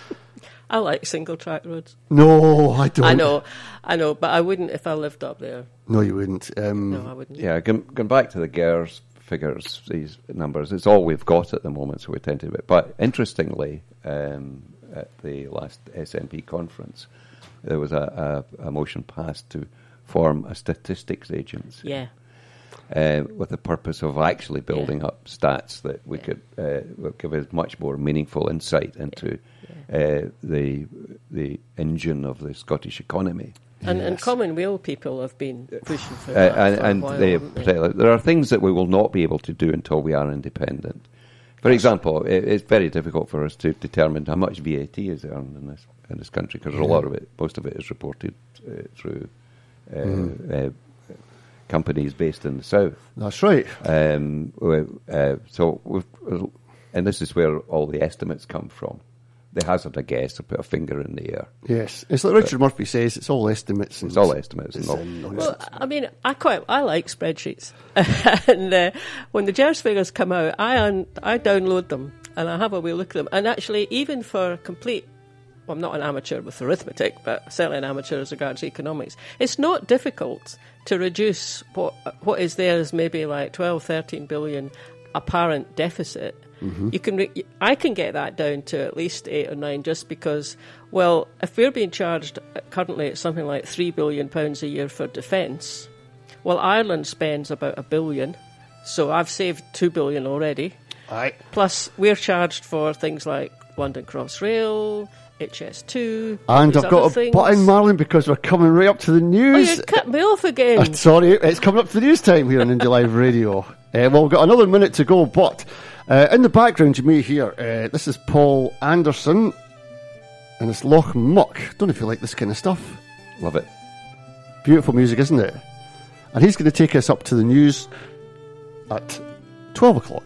I like single track roads. No, I don't. I know, I know, but I wouldn't if I lived up there. No, you wouldn't. Um, No, I wouldn't. Yeah, going, going back to the G E R S figures, these numbers, it's all we've got at the moment, so we tend to. But interestingly, um, at the last S N P conference, there was a, a, a motion passed to form a statistics agency. Yeah. Uh, with the purpose of actually building Yeah. up stats that we Yeah. could uh, will give us much more meaningful insight into uh, the the engine of the Scottish economy. And, and Yes. Commonweal people have been pushing for Uh, that and for a and while, they, haven't they? particularly- there are things that we will not be able to do until we are independent. For example, it, it's very difficult for us to determine how much V A T is earned in this in this country because yeah. a lot of it, most of it, is reported uh, through uh, mm. uh, companies based in the south. That's right. Um, uh, so, we've, and this is where all the estimates come from. They hazard a guess or put a finger in the air. Yes, it's like Richard but Murphy says. It's all estimates. It's all estimates. It's all well, I mean, I quite I like spreadsheets, and uh, when the G E R S figures come out, I un, I download them and I have a wee look at them. And actually, even for complete, well, I'm not an amateur with arithmetic, but certainly an amateur as regards economics. It's not difficult to reduce what what is there as maybe like twelve, thirteen billion apparent deficit. Mm-hmm. You can, re- I can get that down to at least eight or nine, just because. Well, if we're being charged currently at something like three billion pounds a year for defence, well, Ireland spends about a billion, so I've saved two billion already. Aye. Plus, we're charged for things like London Crossrail, H S two, and I've got a things. button, Marlon, because we're coming right up to the news. Oh, you cut me off again. Uh, sorry, it's coming up to the news time here on Indie Live Radio. Uh, well, we've got another minute to go, but. Uh, in the background, you may hear, uh, this is Paul Anderson, and it's Loch Muck. Don't know if you like this kind of stuff. Love it. Beautiful music, isn't it? And he's going to take us up to the news at twelve o'clock.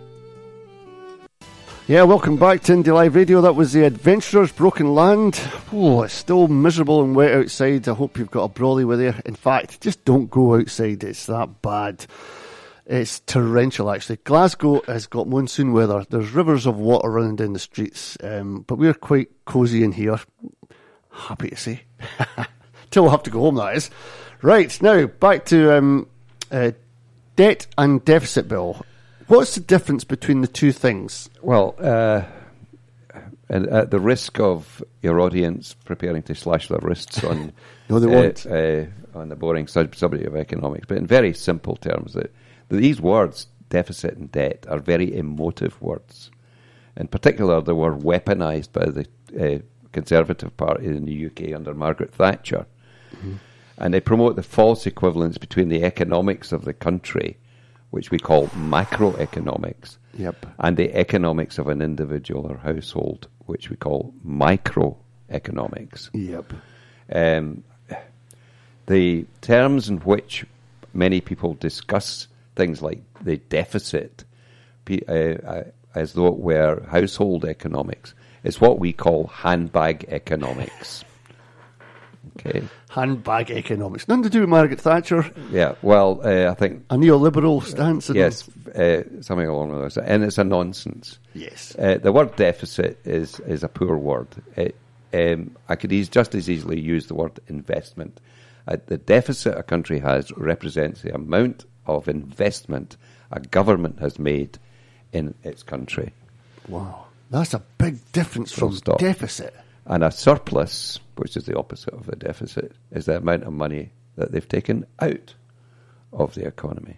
Yeah, welcome back to Indie Live Radio. That was the Adventurers Broken Land. Oh, it's still miserable and wet outside. I hope you've got a brolly with you. In fact, just don't go outside. It's that bad. It's torrential, actually. Glasgow has got monsoon weather. There's rivers of water running down the streets, um, but we're quite cosy in here. Happy to say. Till we'll have to go home, that is. Right, now, back to um, uh, debt and deficit bill. What's the difference between the two things? Well, uh, and at the risk of your audience preparing to slash their wrists on, no, they won't. Uh, uh, on the boring sub- subject of economics, but in very simple terms, that these words, deficit and debt, are very emotive words. In particular, they were weaponised by the uh, Conservative Party in the U K under Margaret Thatcher. Mm-hmm. And they promote the false equivalence between the economics of the country, which we call macroeconomics, yep. and the economics of an individual or household, which we call microeconomics. Yep. Um, the terms in which many people discuss things like the deficit, uh, uh, as though it were household economics, is what we call handbag economics. Okay. Handbag economics. Nothing to do with Margaret Thatcher. Yeah, well, uh, I think... A neoliberal stance. Yes, uh, something along those lines. And it's a nonsense. Yes. Uh, the word deficit is, is a poor word. It, um, I could eas- just as easily use the word investment. Uh, the deficit a country has represents the amount of investment a government has made in its country. Wow. That's a big difference Full from stop. Deficit. And a surplus, which is the opposite of a deficit, is the amount of money that they've taken out of the economy.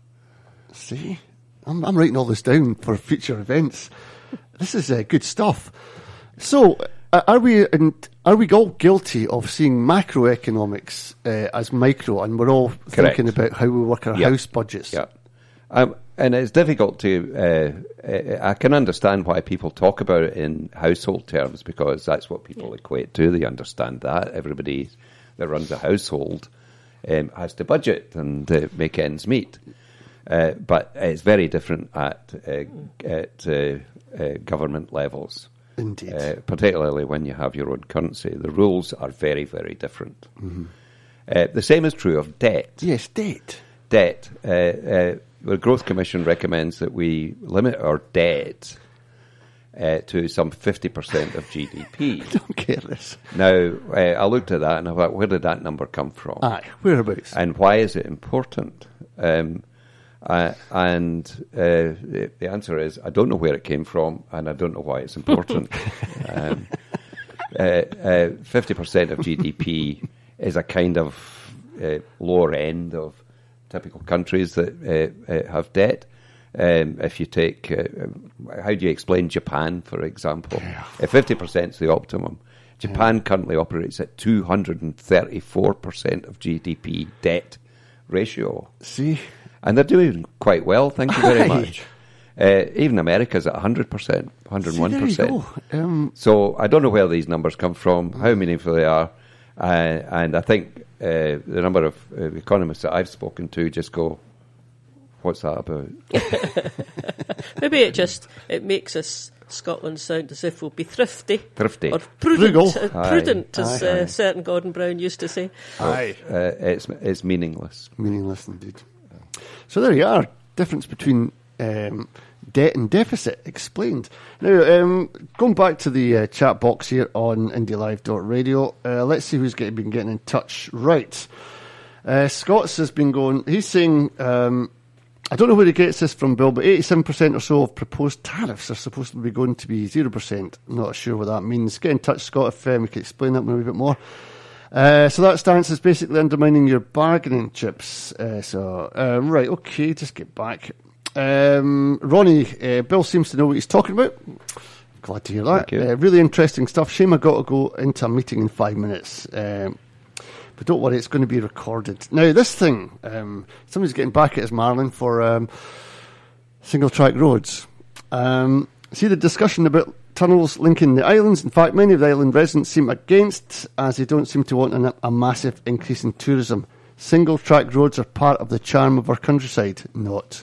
See? I'm, I'm writing all this down for future events. This is uh, good stuff. So, uh, are we in, are we all guilty of seeing macroeconomics uh, as micro, and we're all Correct. thinking about how we work our Yep. house budgets? Yeah. Um, and it's difficult to, uh, uh, I can understand why people talk about it in household terms, because that's what people equate to. They understand that. Everybody that runs a household um, has to budget and uh, make ends meet. Uh, but it's very different at, uh, at uh, uh, government levels. Indeed. Uh, particularly when you have your own currency. The rules are very, very different. Mm-hmm. Uh, the same is true of debt. Yes, debt. Debt. Uh, uh, the Growth Commission recommends that we limit our debt uh, to some fifty percent of G D P. I don't get this. Now, uh, I looked at that and I thought, where did that number come from? Aye, whereabouts? And why is it important? Um, uh, and uh, the, the answer is, I don't know where it came from, and I don't know why it's important. um, uh, uh, fifty percent of G D P is a kind of uh, lower end of typical countries that uh, uh, have debt. Um, if you take, uh, how do you explain Japan, for example? Yeah. If fifty percent is the optimum, Japan yeah. currently operates at two hundred thirty-four percent of G D P debt ratio. See? And they're doing quite well, thank you very Aye. much. Uh, even America's at one hundred percent, one hundred one percent. See, there you go. Um, so I don't know where these numbers come from, how meaningful they are, uh, and I think uh, the number of uh, economists that I've spoken to just go, what's that about? Maybe it just it makes us Scotland sound as if we'll be thrifty, Thrifty. or prudent, Frugal. uh, prudent, Aye. as Aye. uh, certain Gordon Brown used to say. Aye. Uh, it's it's meaningless. Meaningless indeed. So there you are. Difference between um, debt and deficit explained. Now, um, going back to the uh, chat box here on indie live dot radio, uh, let's see who's getting, been getting in touch. Right. Uh, Scott's has been going, he's saying, um, I don't know where he gets this from, Bill, but eighty-seven percent or so of proposed tariffs are supposed to be going to be zero percent. I'm not sure what that means. Get in touch, Scott, if um, we can explain that a wee bit more. Uh, so that stance is basically undermining your bargaining chips. Uh, so, uh, right, okay, just get back. Um, Ronnie, uh, Bill seems to know what he's talking about. Glad to hear that. Thank you. Uh, really interesting stuff. Shame I got to go into a meeting in five minutes. Um, but don't worry, it's going to be recorded. Now, this thing, um, somebody's getting back at us, Marlon, for um, single-track roads. Um, see the discussion about tunnels linking the islands. In fact, many of the island residents seem against, as they don't seem to want a, a massive increase in tourism. Single-track roads are part of the charm of our countryside. Not.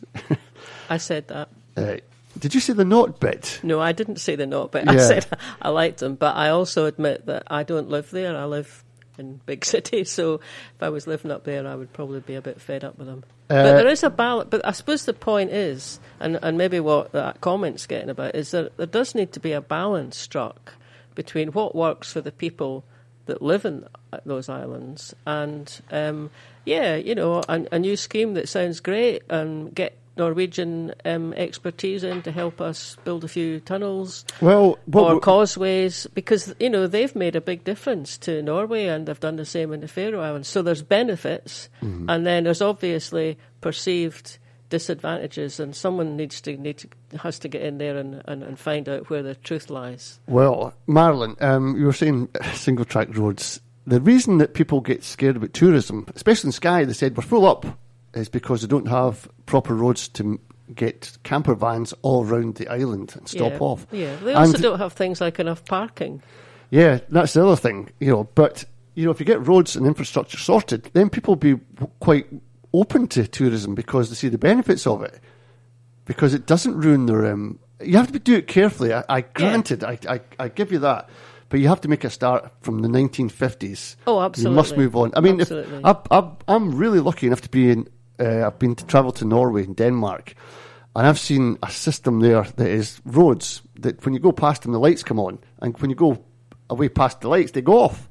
I said that. uh, did you say the not bit? No, I didn't say the not, but I Yeah. said I liked them. But I also admit that I don't live there. I live in big cities, so if I was living up there, I would probably be a bit fed up with them. Uh, but there is a balance. But I suppose the point is, and, and maybe what that comment's getting about, is that there does need to be a balance struck between what works for the people that live in those islands and, um, yeah, you know, a, a new scheme that sounds great and get Norwegian um, expertise in to help us build a few tunnels Well, what or we- causeways, because, you know, they've made a big difference to Norway and they've done the same in the Faroe Islands. So there's benefits, Mm-hmm. and then there's obviously perceived disadvantages, and someone needs to, need to has to get in there and, and, and find out where the truth lies. Well, Marlon, um, you were saying single-track roads. The reason that people get scared about tourism, especially in Skye, they said we're full up, is because they don't have proper roads to m- get camper vans all around the island and stop yeah. off. Yeah, they also And- don't have things like enough parking. Yeah, that's the other thing, you know. But you know, if you get roads and infrastructure sorted, then people will be w- quite open to tourism because they see the benefits of it. Because it doesn't ruin their. Um, you have to do it carefully. I, I granted, I, I, I give you that. But you have to make a start from the nineteen fifties. Oh, absolutely. You must move on. I mean, if, Absolutely. I, I, I'm really lucky enough to be in. Uh, I've been to travel to Norway and Denmark, and I've seen a system there that is roads that when you go past them, the lights come on, and when you go away past the lights, they go off.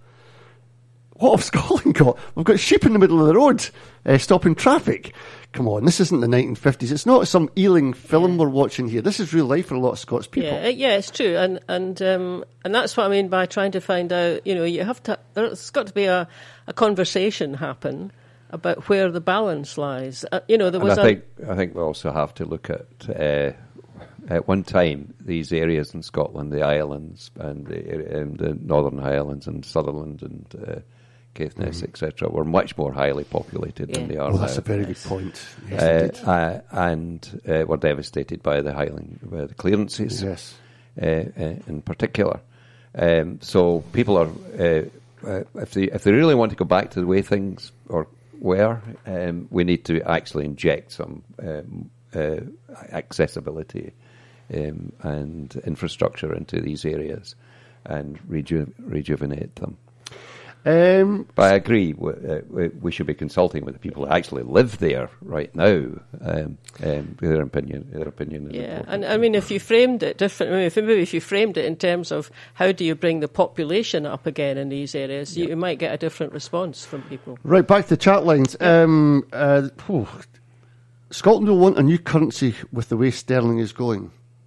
What have Scotland got? We've got sheep in the middle of the road, uh, stopping traffic. Come on, this isn't the nineteen fifties. It's not some Ealing film we're watching here. This is real life for a lot of Scots people. Yeah, uh, yeah, it's true, and and um, and that's what I mean by trying to find out. You know, you have to. There's got to be a, a conversation happen about where the balance lies. Uh, you know, there And was I a, think I think we also have to look at uh, at one time these areas in Scotland, the islands and the, um, the Northern Highlands and Sutherland and uh, Caithness, Mm-hmm. et cetera, were much more highly populated Yeah. than they are Well, now. that's a very good point. Yes, uh, indeed. uh, and uh, were devastated by the Highland by the clearances, Yes. uh, uh, in particular. Um, so people are, uh, uh, if they if they really want to go back to the way things or were, um, we need to actually inject some um, uh, accessibility um, and infrastructure into these areas and reju- rejuvenate them. Um, But I agree, w- uh, we- we should be consulting with the people who actually live there right now. Um, um, their opinion, their opinion. is yeah, important. and I mean, if you framed it different, I mean, if, maybe if you framed it in terms of how do you bring the population up again in these areas, you, you might get a different response from people. right, back to the chat lines. Um, uh, phew. Scotland will want a new currency with the way sterling is going.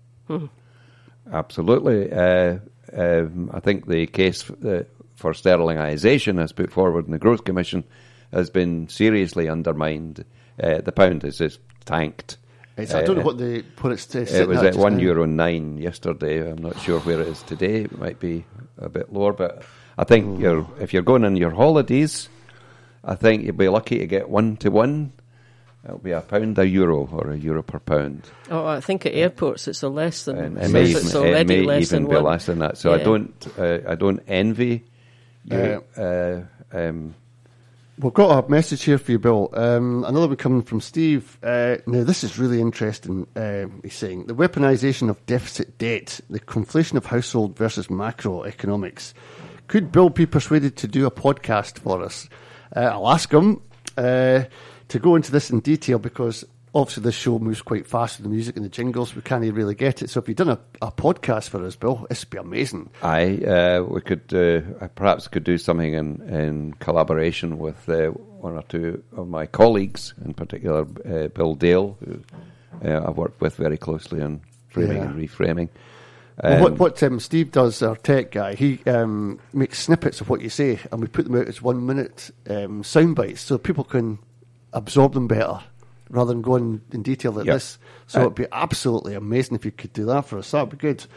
Absolutely. Uh, um, I think the case f- uh, for sterlingisation as put forward in the Growth Commission has been seriously undermined. Uh, the pound is just tanked. It's, I don't know Uh, what the put it. Uh, It sitting was at at just one now. euro nine yesterday. I'm not sure where it is today. It might be a bit lower, but I think you're, if you're going on your holidays, I think you'll be lucky to get one to one. It'll be a pound a euro or a euro per pound. Oh, I think at airports it's a less than. And it so may it's even, already it may less even than be one. less than that. So I Yeah. don't, uh, I don't envy you. Uh, um, We've got a message here for you, Bill. Um, another one coming from Steve. Uh, now, this is really interesting. Uh, he's saying the weaponisation of deficit debt, the conflation of household versus macroeconomics. Could Bill be persuaded to do a podcast for us? Uh, I'll ask him uh, to go into this in detail because obviously this show moves quite fast with the music and the jingles. We can't really get it. So if you've done a, a podcast for us, Bill, this would be amazing. I uh, we could uh, I perhaps could do something in, in collaboration with uh, one or two of my colleagues, in particular uh, Bill Dale, who uh, I've worked with very closely on framing Yeah. and reframing. Well, Um, what what um, Steve does, our tech guy, he um, makes snippets of what you say, and we put them out as one minute um, sound bites, so people can absorb them better rather than going in detail like Yep. this. So Uh, it'd be absolutely amazing if you could do that for us. That'd be good.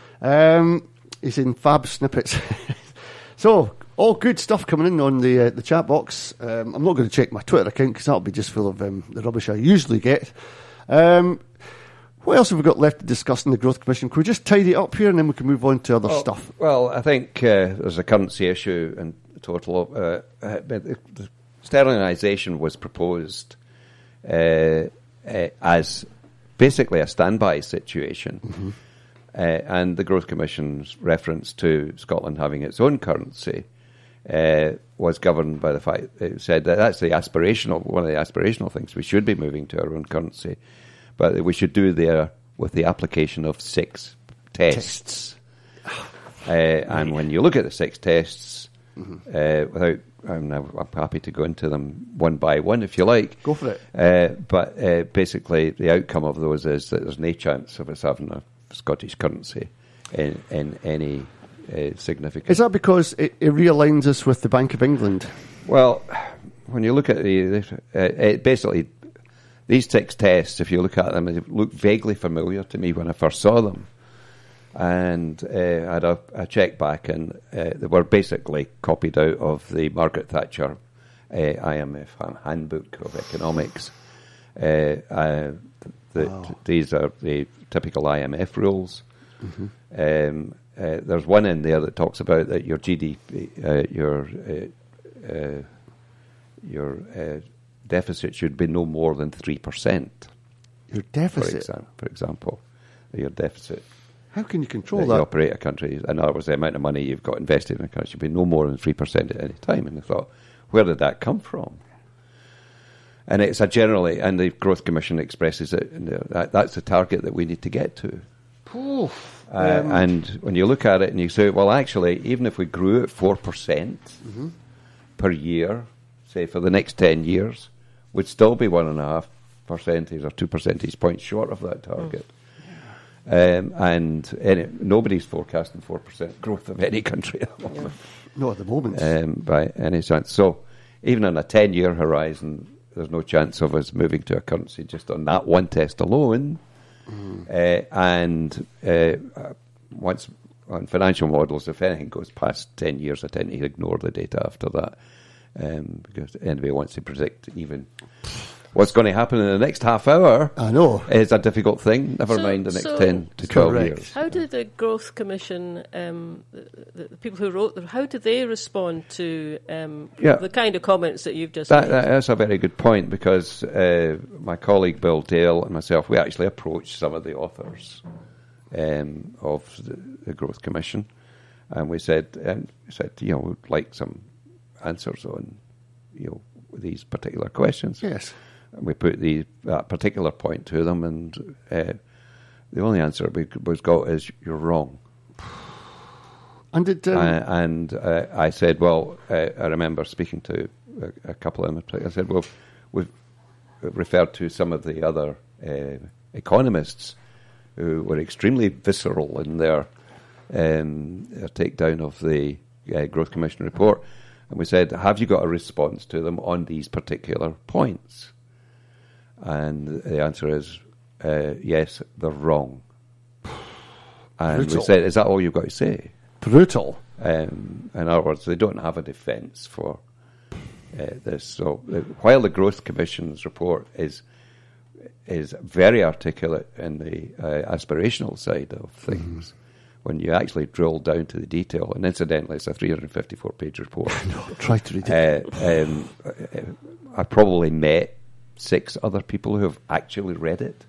Um, he's in fab snippets. So all good stuff coming in on the uh, the chat box. Um, I'm not going to check my Twitter account because that'll be just full of um, the rubbish I usually get. Um, What else have we got left to discuss in the Growth Commission? Can we just tidy it up here and then we can move on to other well, stuff? Well, I think uh, there's a currency issue in total. Uh, uh, but the, the sterlingisation was proposed uh, uh, as basically a standby situation. Mm-hmm. Uh, and the Growth Commission's reference to Scotland having its own currency uh, was governed by the fact that it said that that's the aspirational, one of the aspirational things. We should be moving to our own currency, but that we should do there with the application of six tests. uh, and when you look at the six tests, mm-hmm. uh, without, I'm, now, I'm happy to go into them one by one if you like. Go for it. Uh, but uh, basically, the outcome of those is that there's no chance of us having a Scottish currency in, in any uh, significant. Is that because it, it realigns us with the Bank of England? Well, when you look at the, uh, it basically, these six tests, if you look at them, they look vaguely familiar to me when I first saw them. And uh, I had a, a check back, and uh, they were basically copied out of the Margaret Thatcher uh, I M F Handbook of Economics. Uh, uh, the, Wow. t- these are the typical I M F rules. Mm-hmm. Um, uh, there's one in there that talks about that your G D P, uh, your uh, uh, your uh, deficit should be no more than three percent. Your For, deficit? exa- for example, your deficit How can you control that that? you operate a country. In other words, the amount of money you've got invested in a country should be no more than three percent at any time. And I thought, where did that come from? And it's a generally, and the Growth Commission expresses it, and that, that's the target that we need to get to. Oof. Uh, Um, and when you look at it and you say, well, actually, even if we grew at four percent Mm-hmm. per year, say for the next ten years, we'd still be one and a half percentage or two percentage points short of that target. Um, and any, nobody's forecasting four percent growth of any country at the moment, Not at the moment. um, by any chance. So even on a ten-year horizon, there's no chance of us moving to a currency just on that one test alone. Mm. Uh, and uh, uh, once on financial models, if anything goes past ten years, I tend to ignore the data after that, um, because anybody wants to predict even what's going to happen in the next half hour. I know. Is a difficult thing. Never So- mind the next so- ten to twelve Correct. years. How did the Growth Commission, um, the, the, the people who wrote them, how did they respond to um, Yeah. the kind of comments that you've just That, made? that, that's a very good point, because uh, my colleague Bill Dale and myself, we actually approached some of the authors um, of the, the Growth Commission, and we said, and we said, you know, we'd like some answers on, you know, these particular questions. Yes. And we put the that particular point to them, and uh, the only answer we was got is, "You're wrong." And did um, Uh, and uh, I said, well, uh, I remember speaking to a, a couple of them. I said, well, we've referred to some of the other uh, economists who were extremely visceral in their, um, their takedown of the uh, Growth Commission report. And we said, have you got a response to them on these particular points? And the answer is, uh, yes, they're wrong. And Brutal. we said, is that all you've got to say? brutal. Um, in other words, they don't have a defence for uh, this. So uh, while the Growth Commission's report is is very articulate in the uh, aspirational side of things, mm. when you actually drill down to the detail, and incidentally, it's a three hundred fifty-four page report. No, try to read it. Uh, um, I probably met six other people who have actually read it.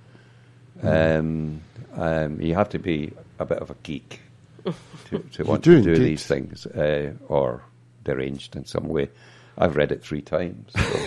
Mm. Um, um, you have to be a bit of a geek to, to want do to do indeed. these things, uh, or deranged in some way. I've read it three times. So.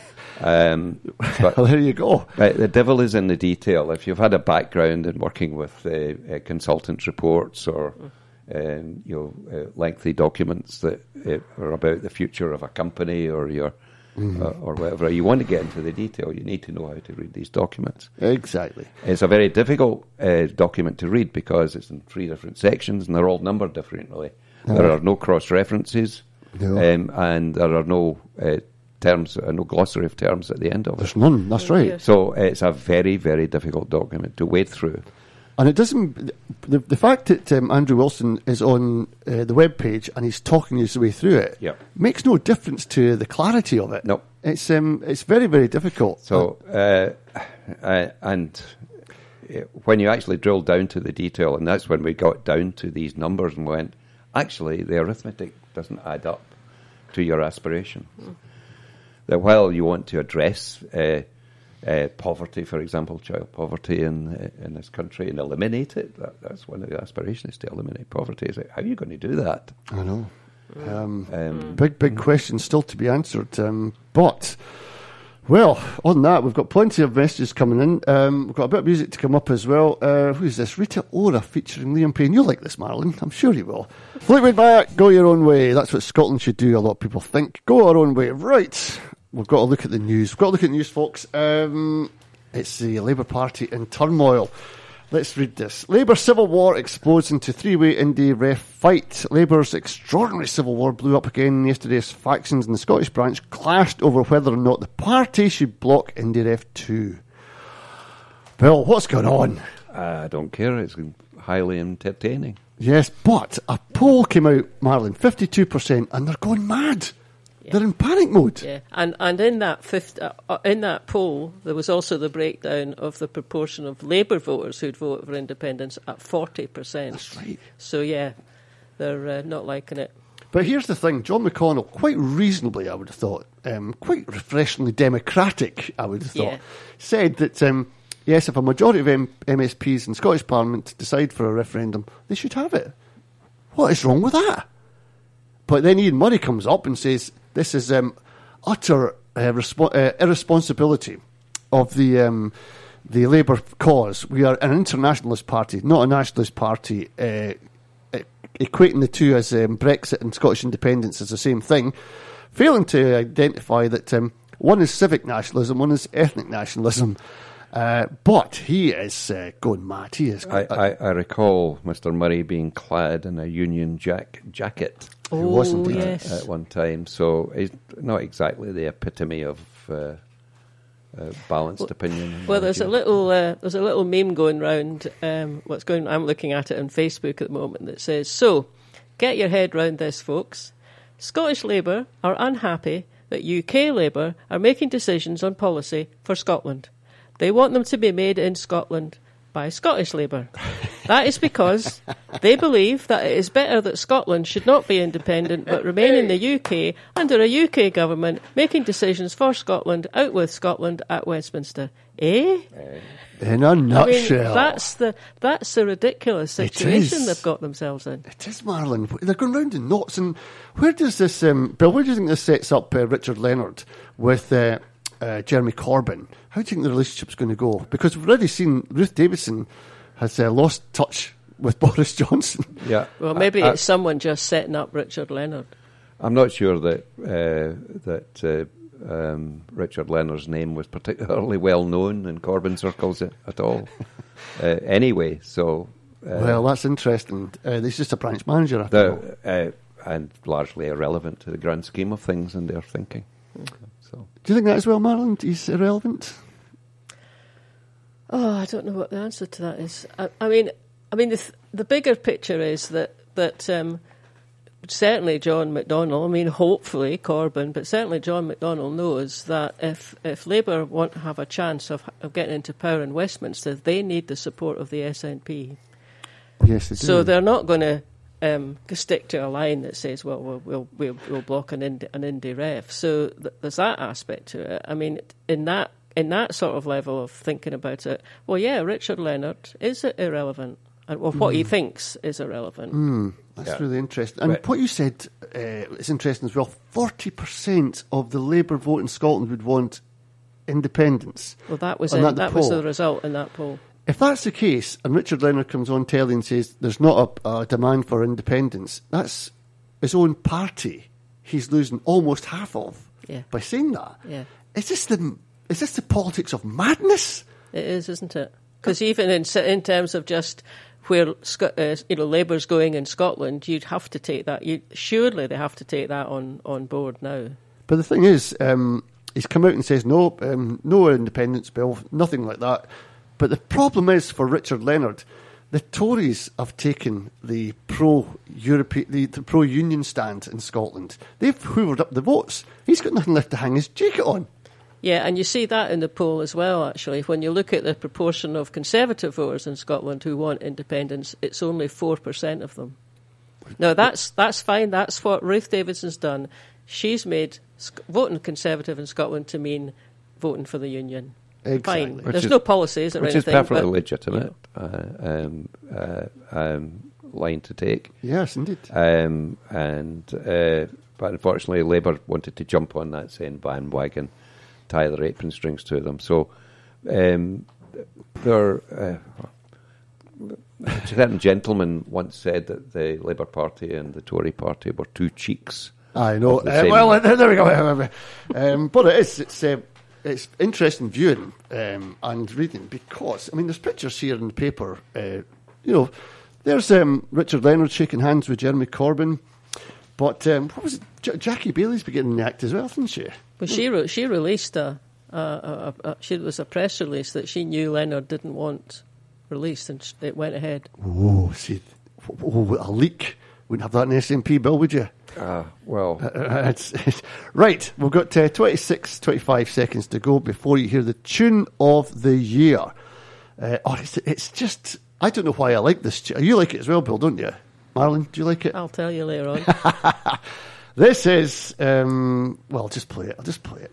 Um, but well, there you go. But the devil is in the detail. If you've had a background in working with uh, uh, consultant reports or um, you know uh, lengthy documents that uh, are about the future of a company or your mm-hmm. uh, or whatever, you want to get into the detail. You need to know how to read these documents. Exactly. It's a very difficult uh, document to read because it's in three different sections and they're all numbered differently. Uh, there are no cross references, no. um, and there are no Uh, terms, uh, no glossary of terms at the end of it. There's none, that's right. So it's a very, very difficult document to wade through. And it doesn't, the, the fact that um, Andrew Wilson is on uh, the webpage and he's talking his way through it yep. makes no difference to the clarity of it. No. It's um, it's very, very difficult. So, uh, uh, and uh, when you actually drill down to the detail, and that's when we got down to these numbers and went, actually, the arithmetic doesn't add up to your aspiration. Mm. That while you want to address uh, uh, poverty, for example, child poverty in uh, in this country, and eliminate it, that, that's one of the aspirations, to eliminate poverty. Is like, how are you going to do that? I know. Um, um, big, big questions still to be answered. Um, but, well, on that, we've got plenty of messages coming in. Um, we've got a bit of music to come up as well. Uh, who's this? Rita Ora featuring Liam Payne. You'll like this, Marilyn. I'm sure you will. Fleetwood Mac, go your own way. That's what Scotland should do, a lot of people think. Go our own way. Right. We've got to look at the news. We've got to look at the news, folks. Um, it's the Labour Party in turmoil. Let's read this. Labour civil war explodes into three-way Indie ref fight. Labour's extraordinary civil war blew up again yesterday as factions in the Scottish branch clashed over whether or not the party should block Indie Ref two. Well, what's going on? I don't care. It's highly entertaining. Yes, but a poll came out, Marlon, fifty-two percent, and they're going mad. Yeah. They're in panic mode. Yeah, and and in that fifth, uh, in that poll, there was also the breakdown of the proportion of Labour voters who'd vote for independence at forty percent. That's right. So yeah, they're uh, not liking it. But here's the thing: John McConnell, quite reasonably, I would have thought, um, quite refreshingly democratic, I would have thought, yeah. said that um, yes, if a majority of M- MSPs in Scottish Parliament decide for a referendum, they should have it. What is wrong with that? But then Ian Murray comes up and says, this is um, utter uh, respo- uh, irresponsibility of the um, the Labour cause. We are an internationalist party, not a nationalist party, uh, equating the two as um, Brexit and Scottish independence as the same thing, failing to identify that um, one is civic nationalism, one is ethnic nationalism. Uh, but he is uh, going mad. He is. I, I, I recall Mister Murray being clad in a Union Jack jacket. Oh, he was indeed. yes. At one time, so he's not exactly the epitome of uh, uh, balanced well, opinion. Well, there's a little uh, there's a little meme going round. Um, what's going? I'm looking at it on Facebook at the moment that says, "So, get your head round this, folks. Scottish Labour are unhappy that U K Labour are making decisions on policy for Scotland. They want them to be made in Scotland by Scottish Labour. That is because they believe that it is better that Scotland should not be independent but remain in the U K under a U K government making decisions for Scotland out with Scotland at Westminster." Eh? In a nutshell. I mean, that's the that's the ridiculous situation they've got themselves in. It is, Marlon. They're going round in knots. And where does this, um, Bill, where do you think this sets up uh, Richard Leonard with uh, uh, Jeremy Corbyn? How do you think the relationship's going to go? Because we've already seen Ruth Davidson has uh, lost touch with Boris Johnson. Yeah. Well, maybe I, I, it's someone just setting up Richard Leonard. I'm not sure that uh, that uh, um, Richard Leonard's name was particularly well known in Corbyn circles at, at all. uh, anyway, so uh, well, that's interesting. Uh, he's just a branch manager, I the, uh, and largely irrelevant to the grand scheme of things in their thinking. Mm-hmm. So, do you think that as well, Marlon? He's irrelevant? Oh, I don't know what the answer to that is. I, I mean, I mean, the, th- the bigger picture is that that um, certainly John McDonnell, I mean, hopefully Corbyn, but certainly John McDonnell knows that if, if Labour want to have a chance of, of getting into power in Westminster, they need the support of the S N P. Yes, they do. So they're not going to um, stick to a line that says, well, we'll, we'll, we'll, we'll block an indie, an indie ref. So th- there's that aspect to it. I mean, in that in that sort of level of thinking about it, well, yeah, Richard Leonard is irrelevant. And well, what mm. he thinks is irrelevant. Mm, that's yeah. really interesting. And right. what you said uh, is interesting as well. forty percent of the Labour vote in Scotland would want independence. Well, that was, in, that, that was the result in that poll. If that's the case, and Richard Leonard comes on telly and says there's not a, a demand for independence, that's his own party he's losing almost half of yeah. by saying that. Yeah. Is this the is this the politics of madness? It is, isn't it? Because even in in terms of just where uh, you know Labour's going in Scotland, you'd have to take that. You surely they have to take that on, on board now. But the thing is, um, he's come out and says no, um, no independence bill, nothing like that. But the problem is for Richard Leonard, the Tories have taken the pro-Europe, the, the pro-union stand in Scotland. They've hoovered up the votes. He's got nothing left to hang his jacket on. Yeah, and you see that in the poll as well, actually. When you look at the proportion of Conservative voters in Scotland who want independence, it's only four percent of them. Now, that's that's fine. That's what Ruth Davidson's done. She's made sc- voting Conservative in Scotland to mean voting for the Union. Exactly. Fine. Which There's is, no policies or which anything. Which is perfectly but, legitimate you know. uh, um, uh, um, line to take. Yes, indeed. Um, and uh, But unfortunately, Labour wanted to jump on that same bandwagon, tie their apron strings to them. So um, there, uh, a certain gentleman once said that the Labour Party and the Tory Party were two cheeks. I know. The Uh, well, there, there we go. um, but it is. It's uh, it's interesting viewing um, and reading because I mean, there's pictures here in the paper. Uh, you know, there's um, Richard Leonard shaking hands with Jeremy Corbyn. But um, what was it? J- Jackie Bailey's beginning the act as well, didn't she? Well, she re- she released a, a, a, a she was a press release that she knew Leonard didn't want released, and sh- it went ahead. Oh, see, oh, a leak. Wouldn't have that in the S N P bill, would you? Uh, well, uh, it's, it's, right. We've got uh, twenty-six, twenty-five seconds to go before you hear the tune of the year. Uh, oh, it's, it's just I don't know why I like this. You like it as well, Bill, don't you? Marlon, do you like it? I'll tell you later on. This is, um, well, just play it. I'll just play it.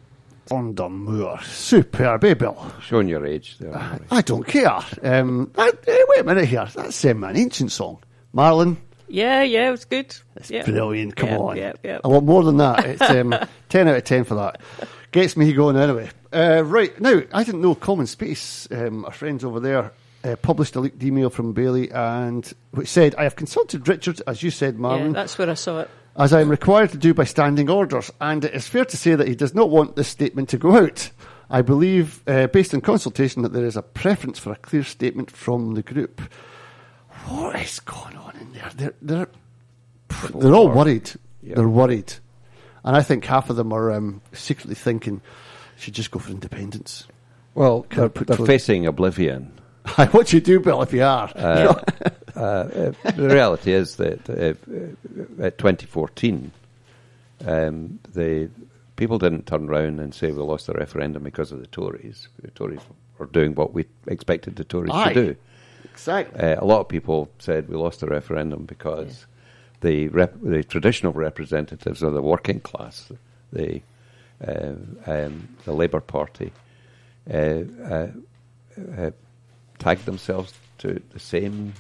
On the Moor. Superb, eh, Bill? Showing your age there. Uh, I don't care. Um, I, eh, wait a minute here. That's um, an ancient song. Marlon? Yeah, yeah, it was good. It's yep. brilliant. Come yep, on. Yep, yep. I want more than that. It's um, ten out of ten for that. Gets me going anyway. Uh, right, now, I didn't know Common Space, um, our friends over there, Uh, published a leaked email from Bailey and which said, I have consulted Richard, as you said, Marlon. Yeah, that's where I saw it. As I am required to do by standing orders, and it is fair to say that he does not want this statement to go out. I believe, uh, based on consultation, that there is a preference for a clear statement from the group. What is going on in there? They're, they're, they're all worried. Yeah. They're worried. And I think half of them are um, secretly thinking, should just go for independence. Well, they're, they're facing oblivion. What you do, Bill, if you are. Uh, uh, uh, the reality is that uh, uh, at twenty fourteen, um, the people didn't turn around and say we lost the referendum because of the Tories. The Tories were doing what we expected the Tories Aye, to do. Exactly. Uh, a lot of people said we lost the referendum because yeah. the rep- the traditional representatives of the working class, the uh, um, the Labour Party, uh, uh, uh, tagged themselves to the same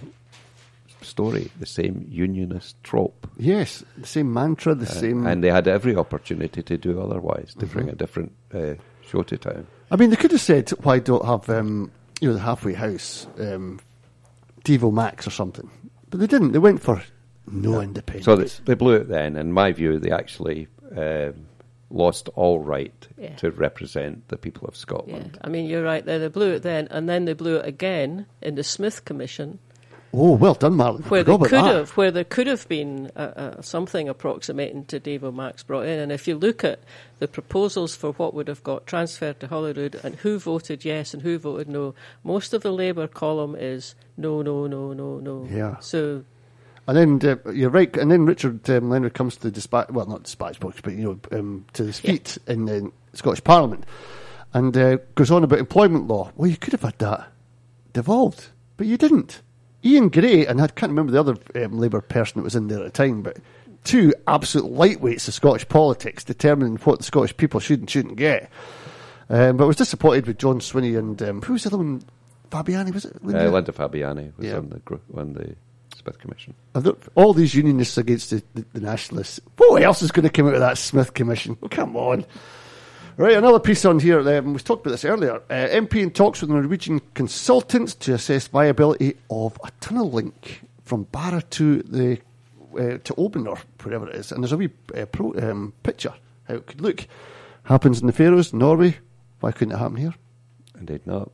story, the same unionist trope. Yes, the same mantra, the uh, same... And they had every opportunity to do otherwise, to mm-hmm. bring a different uh, show to town. I mean, they could have said, why don't have, um, you know, the halfway house, um, Devo Max or something. But they didn't. They went for no yeah. independence. So they, they blew it then. In my view, they actually... Um, lost all right yeah. to represent the people of Scotland. Yeah. I mean, you're right there. They blew it then, and then they blew it again in the Smith Commission. Oh, well done, Marlon. Where they could have, where there could have been uh, uh, something approximating to Devo Max brought in. And if you look at the proposals for what would have got transferred to Holyrood and who voted yes and who voted no, most of the Labour column is no, no, no, no, no. Yeah. So. And then uh, you're right. And then Richard um, Leonard comes to the dispatch. Well, not dispatch box, but you know, um, to his feet yeah. in the Scottish Parliament, and uh, goes on about employment law. Well, you could have had that devolved, but you didn't. Ian Gray, and I can't remember the other um, Labour person that was in there at the time, but two absolute lightweights of Scottish politics determining what the Scottish people should and shouldn't get. Um, but I was disappointed with John Swinney and um, who was the other one? Fabiani, was it? Uh, Linda Fabiani was yeah. on the group, on the Smith Commission. All these unionists against the, the, the nationalists. What else is going to come out of that Smith Commission? Come on. Right, another piece on here. Um, we talked about this earlier. Uh, M P in talks with Norwegian consultants to assess viability of a tunnel link from Barra to the uh, to Oban or wherever it is. And there's a wee uh, pro, um, picture how it could look. Happens in the Faroes, Norway. Why couldn't it happen here? Indeed not.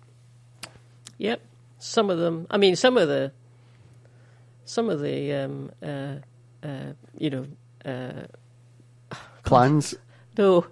Yep, some of them. I mean, some of the, some of the, um, uh, uh, you know, uh, plans. No,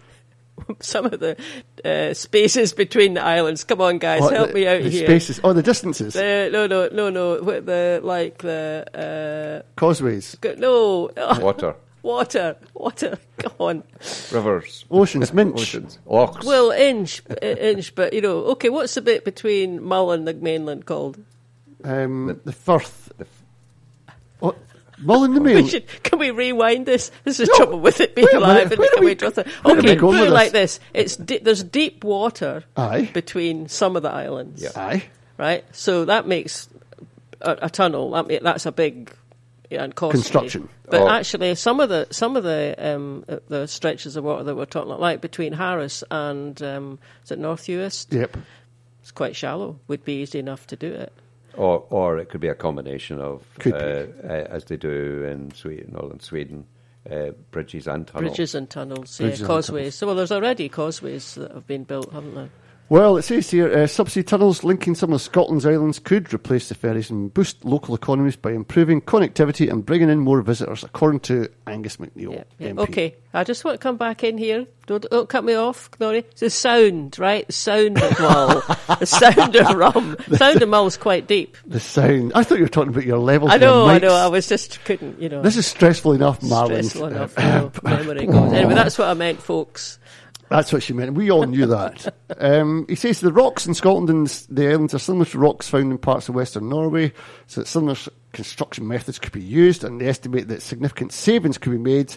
some of the uh, spaces between the islands. Come on, guys, what, help the, me out the here. Spaces. Oh, the distances. The, no, no, no, no. What the like the uh, causeways. No, water. Water, water, come on. Rivers. Oceans, minch. Oceans. Lochs. Well, inch, inch, but, you know, okay, what's the bit between Mull and the mainland called? Um, the, the Firth. The f- what? Mull and the mainland? Should, can we rewind this? This is no, the trouble with it being live. Where are we, where okay, put it like this. It's di- There's deep water Aye. between some of the islands. Yeah. Aye. Right? So that makes a, a tunnel, that may, that's a big... Yeah, and costly. Construction. But oh. actually, some of the some of the um, the stretches of water that we're talking about, like between Harris and um, is it North Uist? Yep, it's quite shallow. Would be easy enough to do it. Or or it could be a combination of could uh, uh, as they do in Sweden, northern Sweden, uh, bridges and tunnels. Bridges and tunnels, Bridges yeah, and causeways. tunnels. So well, there's already causeways that have been built, haven't there? Well, it says here, uh, subsea tunnels linking some of Scotland's islands could replace the ferries and boost local economies by improving connectivity and bringing in more visitors, according to Angus McNeill, Yeah, yeah. M P. Okay, I just want to come back in here. Don't, don't cut me off, Knorri. It's the sound, right? The sound of Mull. The sound of rum. The sound of Mull's quite deep. The sound. I thought you were talking about your levels. I know, your I mics. know. I was just couldn't, you know. This is stressful enough, Marlon. Stressful enough. No, memory goes. Anyway, that's what I meant, folks. That's what she meant. We all knew that. um, he says the rocks in Scotland and the islands are similar to rocks found in parts of Western Norway, so that similar construction methods could be used, and they estimate that significant savings could be made.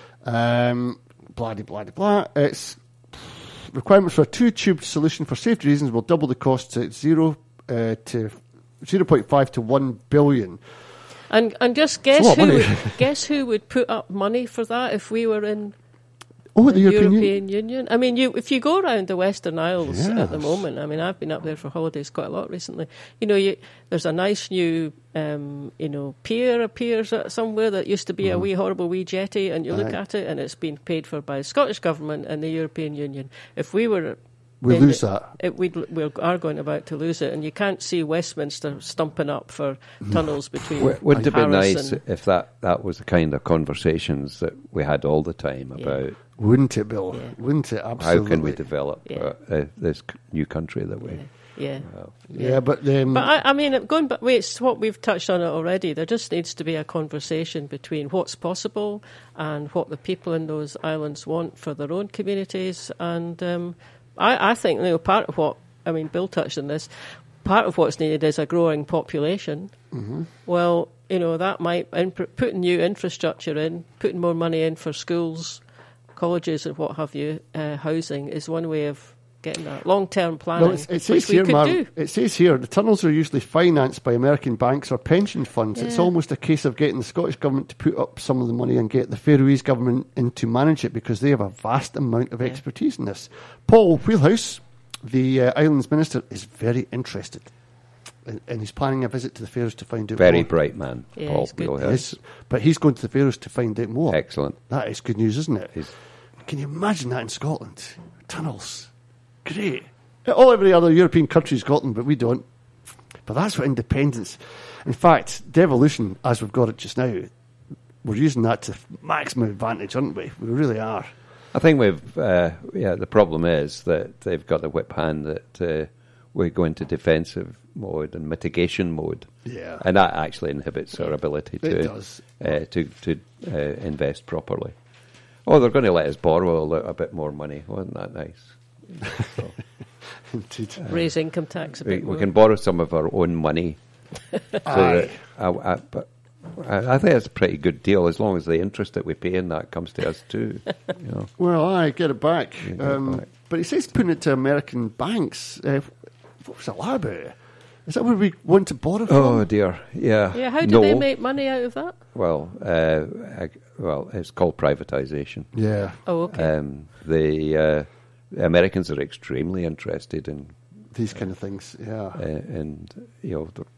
Um, blah, blah, blah, blah. It's requirements for a two-tube solution for safety reasons will double the cost to zero uh, to zero point five to one billion. And and just guess It's a lot who of money. would, guess who would put up money for that if we were in Oh, the, the European, European Union. Union. I mean, you if you go around the Western Isles at the Yes. moment. I mean, I've been up there for holidays quite a lot recently. You know, you, there's a nice new, um, you know, pier appears somewhere that used to be Mm. a wee horrible wee jetty, and you look Aye. at it, and it's been paid for by the Scottish government and the European Union. If we were We then lose it, that. It, we'd, we are going about to lose it, and you can't see Westminster stumping up for tunnels between. W- Wouldn't it be Paris nice and, if that, that was the kind of conversations that we had all the time Yeah. about Wouldn't it, Bill? Yeah. Wouldn't it? Absolutely. how can we develop Yeah. uh, uh, this c- new country that we yeah, yeah. have? Yeah, but... Um, But I, I mean, going back, wait, it's what we've touched on it already. There just needs to be a conversation between what's possible and what the people in those islands want for their own communities. And um, I, I think, you know, part of what, I mean, Bill touched on this, part of what's needed is a growing population. Mm-hmm. Well, you know, that might, imp- putting new infrastructure in, putting more money in for schools, colleges and what have you, uh, housing is one way of getting that long-term planning, Well, it's, it says which we here, could Mar- do. it says here, the tunnels are usually financed by American banks or pension funds. It's Yeah. almost a case of getting the Scottish government to put up some of the money and get the Faroese government in to manage it because they have a vast amount of Yeah. expertise in this. Paul Wheelhouse, the uh, island's minister, is very interested. And, and he's planning a visit to the Faroes to find out Very more. bright man, Yeah, Paul he's good. Wheelhouse. Yes, but he's going to the Faroes to find out more. Excellent. That is good news, isn't it? He's- Can you imagine that in Scotland? Tunnels. Great. All every other European country's got them, but we don't. But that's what independence... In fact, devolution, as we've got it just now, we're using that to maximum advantage, aren't we? We really are. I think we've, uh, yeah, the problem is that they've got the whip hand that uh, we go into defensive mode and mitigation mode. Yeah. And that actually inhibits our ability It to does. uh, to to uh, invest properly. Oh, they're going to let us borrow a, little, a bit more money. Wasn't that nice? So, Indeed. Raise income tax a we, bit we more. can borrow some of our own money. so that, I, I, but I, I think it's a pretty good deal as long as the interest that we pay in that comes to us too. You know. Well, I get it back. You get it Um, back. But he says putting it to American banks. Uh, what was that about? Is that where we want to borrow from? Oh dear, yeah. Yeah, how do no. they make money out of that? Well, uh, I, well, it's called privatization. Yeah. Oh, okay. Um, the, uh, the Americans are extremely interested in, These kind of things, yeah. uh, and you know, the,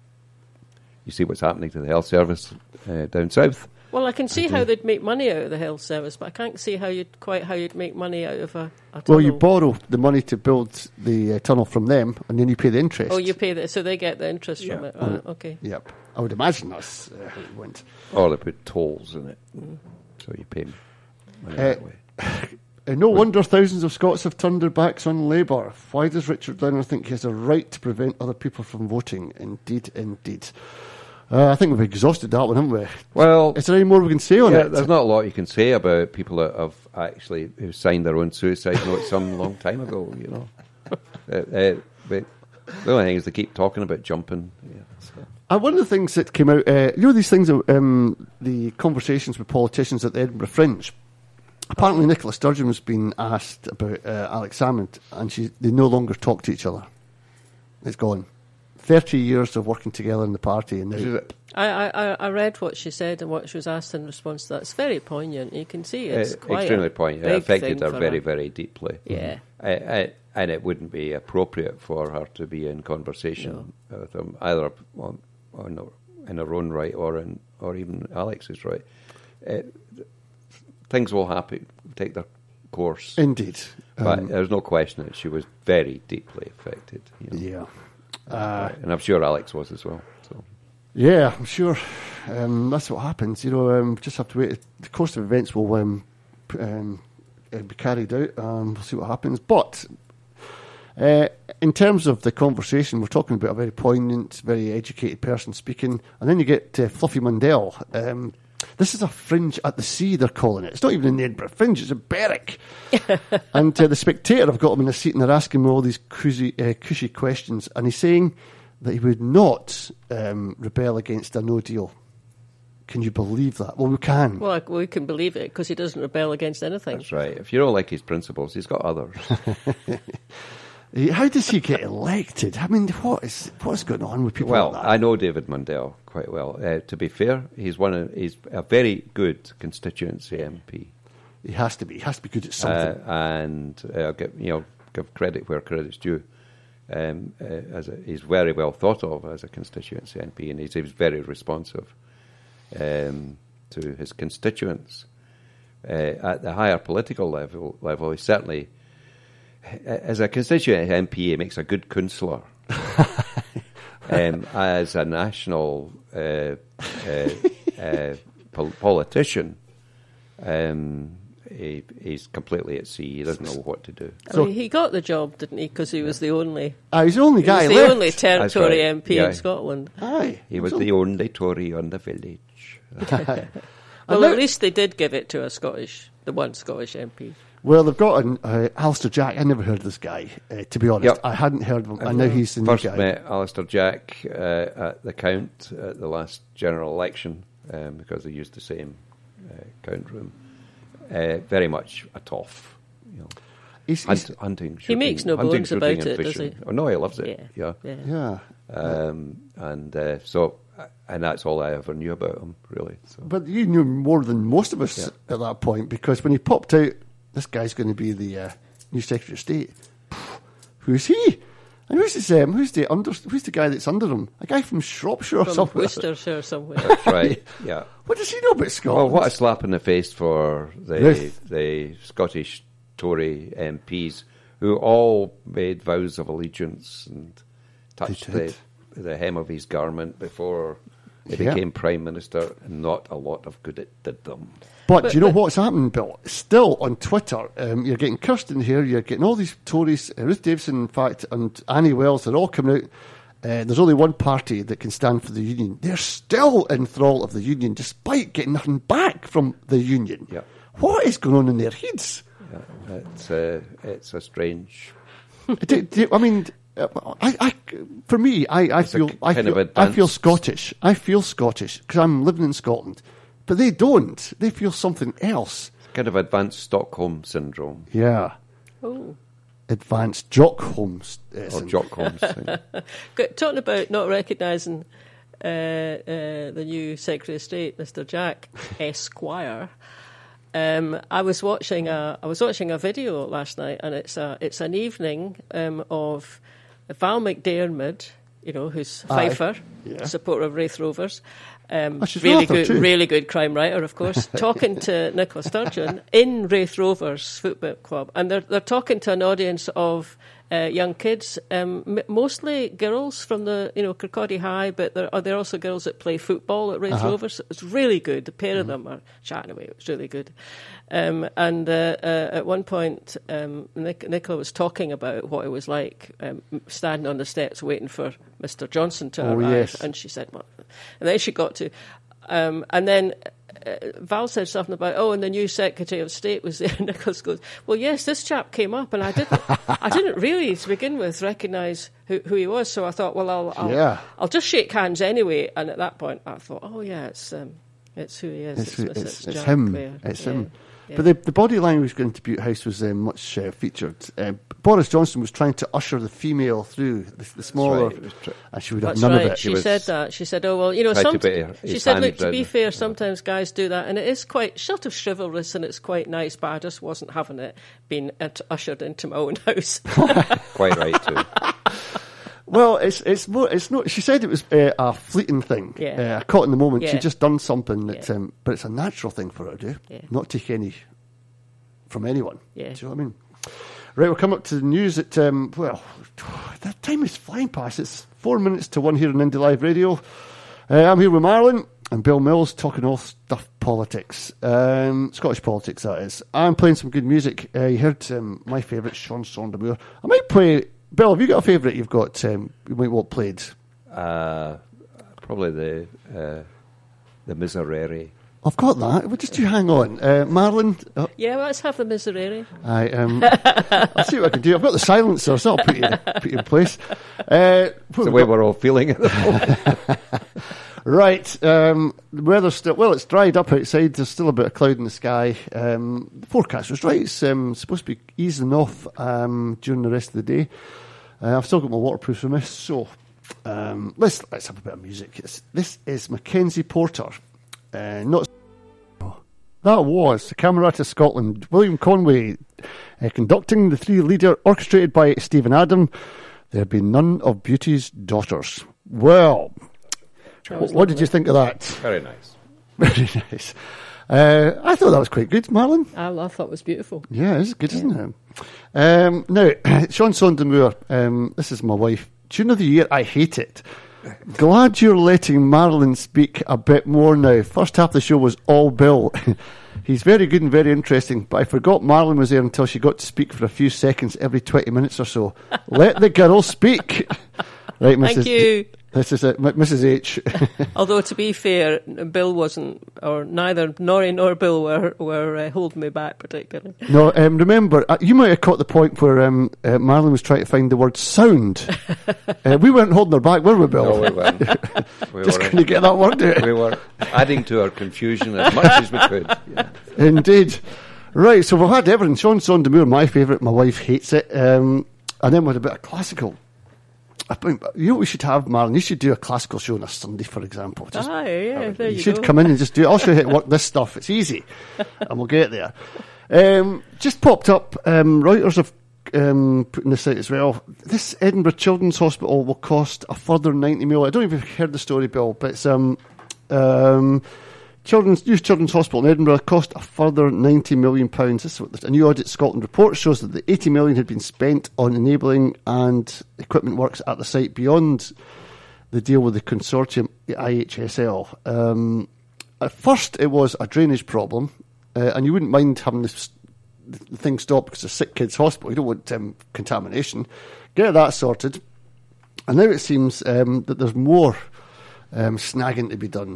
you see what's happening to the health service uh, down south. Well, I can see I how do. they'd make money out of the health service, but I can't see how you'd quite how you'd make money out of a, a tunnel. Well, you borrow the money to build the uh, tunnel from them, and then you pay the interest. Oh, you pay that, so they get the interest from Yeah. it. Right, okay. Yep. I would imagine that's uh, how it went. Or they put tolls in it, so you pay money Uh, that way. Uh, no wonder thousands of Scots have turned their backs on Labour. Why does Richard Downer think he has a right to prevent other people from voting? Indeed, indeed. Uh, I think we've exhausted that one, haven't we? Well, Is there any more we can say on yeah, it? there's not a lot you can say about people that have actually who signed their own suicide note some long time ago. You know, uh, uh, but the only thing is they keep talking about jumping. Yeah, so. Uh, one of the things that came out, uh, you know, these things, um, the conversations with politicians at the Edinburgh Fringe. Apparently, Nicola Sturgeon was being asked about uh, Alex Salmond, and she they no longer talk to each other. It's gone. Thirty years of working together in the party, and now I, I, I read what she said and what she was asked in response to that. It's very poignant. You can see it's Uh, quite extremely a poignant. It big affected thing her for very, very deeply. Yeah. I, I, and it wouldn't be appropriate for her to be in conversation with him, either on, on her, in her own right or in or even Alex's right. Uh, things will happen, take their course. indeed. But Um, there's no question that she was very deeply affected. You know. yeah. Uh, And I'm sure Alex was as well. So. Yeah, I'm sure um, that's what happens. You know, um, just have to wait. The course of events will um, p- um, uh, be carried out. Um, we'll see what happens. But uh, in terms of the conversation, we're talking about a very poignant, very educated person speaking, and then you get uh, Fluffy Mandel. Um, this is a fringe at the sea, they're calling it. It's not even in the Edinburgh Fringe, it's in Berwick. And uh, the Spectator have got him in a seat and they're asking him all these cushy, uh, cushy questions, and he's saying that he would not um, rebel against a no deal. Can you believe that? Well, we can. Well, I- we can believe it because he doesn't rebel against anything. That's right. If you don't like his principles, he's got others. He- How does he get elected? I mean, what is what's going on with people Well, like that? I know David Mundell quite well. Uh, to be fair, he's one of he's a very good constituency M P, He has to be. He has to be good at something. uh, and uh, give, you know give credit where credit's due. Um, uh, as a, he's very well thought of as a constituency M P, and he's, he's very responsive um, to his constituents. Uh, at the higher political level, level, he certainly, as a constituent M P, he makes a good councillor. um, as a national uh, uh, uh, pol- politician, um, he, he's completely at sea. He doesn't know what to do. I So- mean, he got the job, didn't he? Because he was the only, Ah, he's the only he guy was the left. only territory right. M P Yeah. in Scotland. Aye. He was the only Tory on the village. Aye. Well, And at now- least they did give it to a Scottish, the one Scottish M P. Well, they've got an uh, Alistair Jack. I never heard of this guy, uh, to be honest. Yep. I hadn't heard of him, and now he's the new First guy. met Alistair Jack uh, at the count at the last general election um, because they used the same uh, count room. Uh, very much a toff, you know. He's, Hunt, he's, hunting, shooting, makes no hunting, bones shooting, about and it, does fishing. he? Oh no, he loves it. Yeah. Yeah, Yeah. yeah. Um, and uh, so, and that's all I ever knew about him, really. So. But you knew more than most of us Yeah. at that point, because when he popped out, this guy's going to be the uh, new Secretary of State. Who's he? And who's this? Um, who's the under? Who's the guy that's under him? A guy from Shropshire or From somewhere. Worcestershire somewhere. That's right. Yeah. What does he know about Well, Scotland? what a slap in the face for the Ruth. the Scottish Tory M Ps who all made vows of allegiance and touched They the, did. the hem of his garment before he Yeah. became Prime Minister, and not a lot of good it did them. But, But- do you know but- what's happening, Bill? Still on Twitter, um, you're getting Kirsten here, you're getting all these Tories, uh, Ruth Davidson, in fact, and Annie Wells, they're all coming out Uh, there's only one party that can stand for the union. They're still in thrall of the union, despite getting nothing back from the union. Yeah. What is going on in their heads? Yeah, it's, uh, it's a strange... do, do, I mean, uh, I, I, for me, I, I It's a feel, k- I kind feel, of I feel advanced- Scottish. I feel Scottish because I'm living in Scotland, but they don't. They feel something else. Kind of advanced Stockholm syndrome. Yeah, Oh. advanced Jockholm. Uh, Or syndrome. Jockholm thing. Good. Talking about not recognising uh, uh, the new Secretary of State, Mister Jack Esquire. Um, I was watching a I was watching a video last night, and it's a it's an evening um, of Val McDermott, you know, who's Aye. Fifer, Yeah. supporter of Wraith Rovers. Um, Oh, she's really author good, too. really good crime writer, of course. Talking to Nicola Sturgeon in Wraith Rovers Football Club, and they're they're talking to an audience of uh, young kids, um, m- mostly girls from the you know Kirkcaldy High, but there are there are also girls that play football at Wraith Uh-huh. Rovers. It's really good. The pair of them are chatting away. It was really good. Um, and uh, uh, at one point, um, Nic- Nicola was talking about what it was like um, standing on the steps waiting for Mister Johnson to Oh, arrive, yes. and she said, "Well," and then she got to, um, and then. Uh, Val said something about, oh, and the new Secretary of State was there. Nicholas goes, well, yes, this chap came up, and I didn't, I didn't really, to begin with, recognise who, who he was. So I thought, well, I'll, I'll, Yeah. I'll just shake hands anyway. And at that point, I thought, oh yeah, it's, um, it's who he is. It's, it's, it's it's Jack him. there. It's Yeah, him. yeah. But the, the body language going to Butte House was um, much uh, featured. Uh, Boris Johnson was trying to usher the female through, the, the smaller, right. It was tr- and she would have That's none right. of it. She He was- said that. She said, "Oh well, you know, Tried to some." put her- She his said, "Look, hand to be down. fair, sometimes guys do that, and it is quite sort of chivalrous and it's quite nice. But I just wasn't having it being ut- ushered into my own house." Quite right, too. Well, it's it's more. It's not. She said it was uh, a fleeting thing. Yeah. Uh, caught in the moment. Yeah. She just done something that, Yeah. um, but it's a natural thing for her to do. Yeah. Not take any from anyone. Yeah. Do you know what I mean? Right, we'll come up to the news at, um, well, that time is flying past. It's four minutes to one here on Indie Live Radio. Uh, I'm here with Marlon and Bill Mills talking all stuff politics. Um, Scottish politics, that is. I'm playing some good music. Uh, you heard um, my favourite, Sean Sondermoor. I might play... Bill, have you got a favourite you've got um, you might want played? Uh, probably the uh, the Miserere. I've got that. Well, just you hang on. Uh, Marlon... Oh, Yeah, well, let's have the Miserere. I um, I'll see what I can do. I've got the silencer, so I'll put you, put you in place. Uh, It's the way we're all feeling at the moment. right, um, the weather's still well. It's dried up outside. There's still a bit of cloud in the sky. Um, the forecast was right. It's um, supposed to be easing off um, during the rest of the day. Uh, I've still got my waterproof from this, so um, let's let's have a bit of music. It's, this is Mackenzie Porter. Uh, not that was the Camerata Scotland. William Conway uh, conducting the three leader, orchestrated by Stephen Adam. There be none of Beauty's daughters. Well, what, what did you think of that? Very nice. Very nice. Uh, I thought that was quite good, Marlon. I, I thought it was beautiful. Yeah, it's good, isn't it? Um, now, Sean Sondermoor, um, this is my wife. Tune of the year, I hate it. Glad you're letting Marlon speak a bit more now. First half of the show was all Bill. He's very good and very interesting, but I forgot Marlon was there until she got to speak for a few seconds every twenty minutes or so. Let the girl speak. Right, Missus Thank you. This is it, M- Missus H. Although, to be fair, Bill wasn't, or neither Norrie nor Bill were, were uh, holding me back particularly. No, um, remember, uh, you might have caught the point where um, uh, Marlon was trying to find the word sound. uh, we weren't holding her back, were we, Bill? No, we weren't. We Just were, couldn't get that word out. we were adding to our confusion as much as we could. Yeah. Indeed. Right, so we've had everything. Sean Sondermoor, my favourite. My wife hates it. Um, and then we had a bit of classical. I think, you know what we should have, Marlon? You should do a classical show on a Sunday, for example. Just, Ah, yeah, there you, you should go. come in and just do it. I'll show you how to work this stuff. It's easy. And we'll get there. Um, just popped up. Um, Reuters have um, putting this out as well. This Edinburgh Children's Hospital will cost a further ninety million. I don't know if you've heard the story, Bill, but it's... Um, um, Children's Youth Children's Hospital in Edinburgh cost a further ninety million pounds. This is what a new Audit Scotland report shows, that the eighty million had been spent on enabling and equipment works at the site beyond the deal with the consortium, the I H S L. Um, at first, it was a drainage problem, uh, and you wouldn't mind having this the thing stopped because it's a sick kids' hospital. You don't want um, contamination. Get that sorted. And now it seems um, that there's more um, snagging to be done.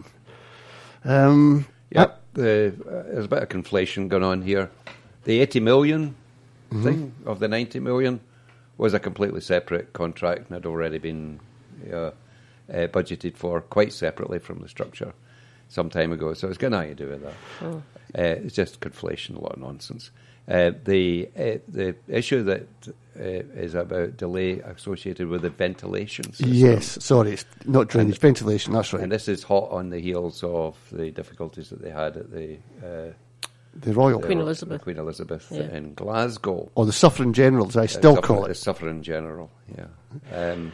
Um, yeah, the, uh, there's a bit of conflation going on here. The eighty million mm-hmm. thing of the ninety million was a completely separate contract and had already been uh, uh, budgeted for quite separately from the structure some time ago. So it's got nothing to do with that. Oh. Uh, it's just conflation, a lot of nonsense. Uh, the uh, the issue that uh, is about delay associated with the ventilation system. Yes, sorry, it's not drainage, and, ventilation, that's right. And this is hot on the heels of the difficulties that they had at the... Uh, the Royal. Queen Elizabeth. Queen Elizabeth yeah. in Glasgow. Or the Suffering General, as I still uh, call it. The Suffering General, yeah. Um,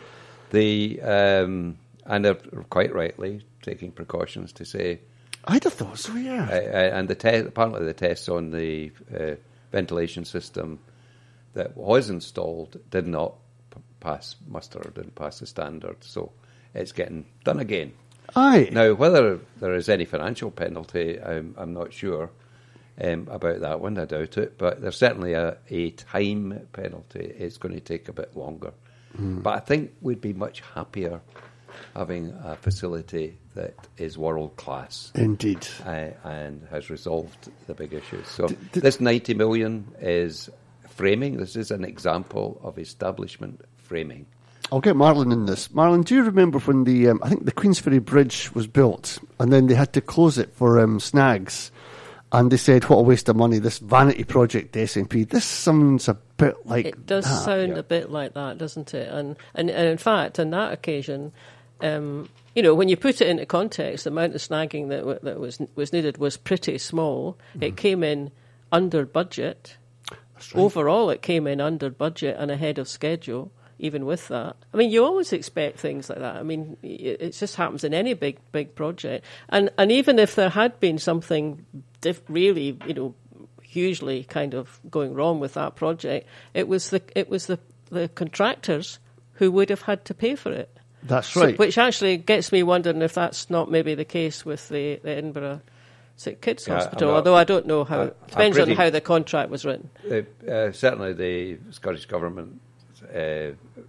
the um, and they're quite rightly taking precautions to say... I'd have thought so, yeah. Uh, uh, and the te- apparently the tests on the uh, ventilation system that was installed did not p- pass muster, didn't pass the standard, so it's getting done again. Aye. Now, whether there is any financial penalty, I'm, I'm not sure um, about that one. I doubt it, but there's certainly a, a time penalty. It's going to take a bit longer. Mm. But I think we'd be much happier having a facility that is world class, indeed, uh, and has resolved the big issues. So d- d- this ninety million is framing. This is an example of establishment framing. I'll get Marlon in this. Marlon, do you remember when the um, I think the Queensferry Bridge was built, and then they had to close it for um, snags, and they said, "What a waste of money! This vanity project, the S N P." This sounds a bit like it does that. sound yeah. a bit like that, doesn't it? And and, and in fact, on that occasion. Um, you know, when you put it into context, the amount of snagging that w- that was was needed was pretty small. Mm. It came in under budget. That's right. Overall, it came in under budget and ahead of schedule. Even with that, I mean, you always expect things like that. I mean, it, it just happens in any big big project. And and even if there had been something diff- really, you know, hugely kind of going wrong with that project, it was the it was the, the contractors who would have had to pay for it. That's right. So, which actually gets me wondering if that's not maybe the case with the, the Edinburgh Sick Kids yeah, Hospital, not, although I don't know how. I, it depends pretty, on how the contract was written. Uh, uh, certainly the Scottish Government uh,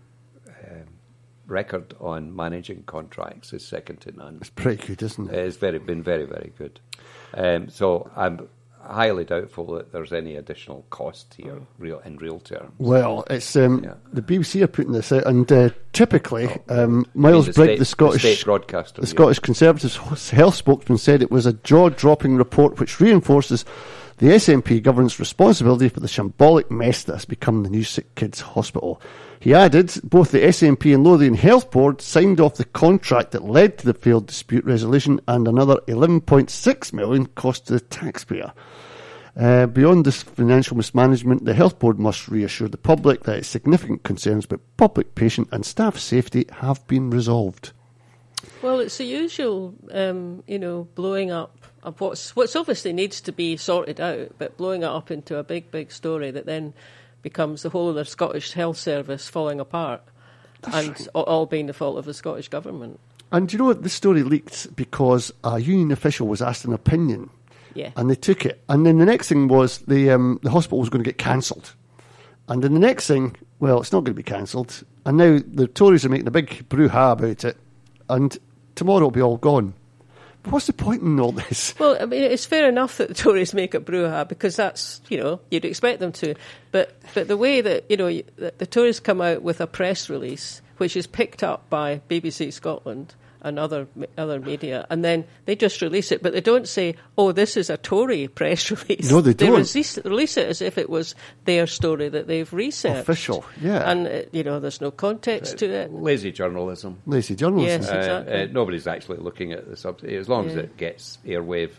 um, record on managing contracts is second to none. It's pretty good, isn't it? It's very, been very, very good. Um, so I'm highly doubtful that there's any additional cost here, real in real terms. Well, it's um, yeah. the B B C are putting this out, and uh, typically, oh, um, Miles the Brigg, state, the Scottish the state broadcaster, the yeah. Scottish Conservative health spokesman, said it was a jaw-dropping report which reinforces the S N P government's responsibility for the shambolic mess that has become the new Sick Kids Hospital. He added, both the S N P and Lothian Health Board signed off the contract that led to the failed dispute resolution, and another eleven point six million dollars cost to the taxpayer. Uh, beyond this financial mismanagement, the Health Board must reassure the public that its significant concerns about public, patient and staff safety have been resolved. Well, it's the usual, um, you know, blowing up of what's, what's obviously needs to be sorted out, but blowing it up into a big, big story that then becomes the whole of the Scottish Health Service falling apart. That's and right. all being the fault of the Scottish Government. And you know what? This story leaked because a union official was asked an opinion. Yeah. And they took it. And then the next thing was the um, the hospital was going to get cancelled. And then the next thing, well, it's not going to be cancelled. And now the Tories are making a big brouhaha about it. And tomorrow it'll be all gone. But what's the point in all this? Well, I mean, it's fair enough that the Tories make a brouhaha because that's, you know, you'd expect them to. But but the way that, you know, the, the Tories come out with a press release, which is picked up by B B C Scotland and other other media, and then they just release it, but they don't say, oh, this is a Tory press release. No, they don't. They release, release it as if it was their story that they've researched. Official, yeah. And, uh, you know, there's no context uh, to it. Lazy journalism. Lazy journalism. Yes, uh, exactly. Uh, nobody's actually looking at the subsidy, as long yeah. as it gets airwave.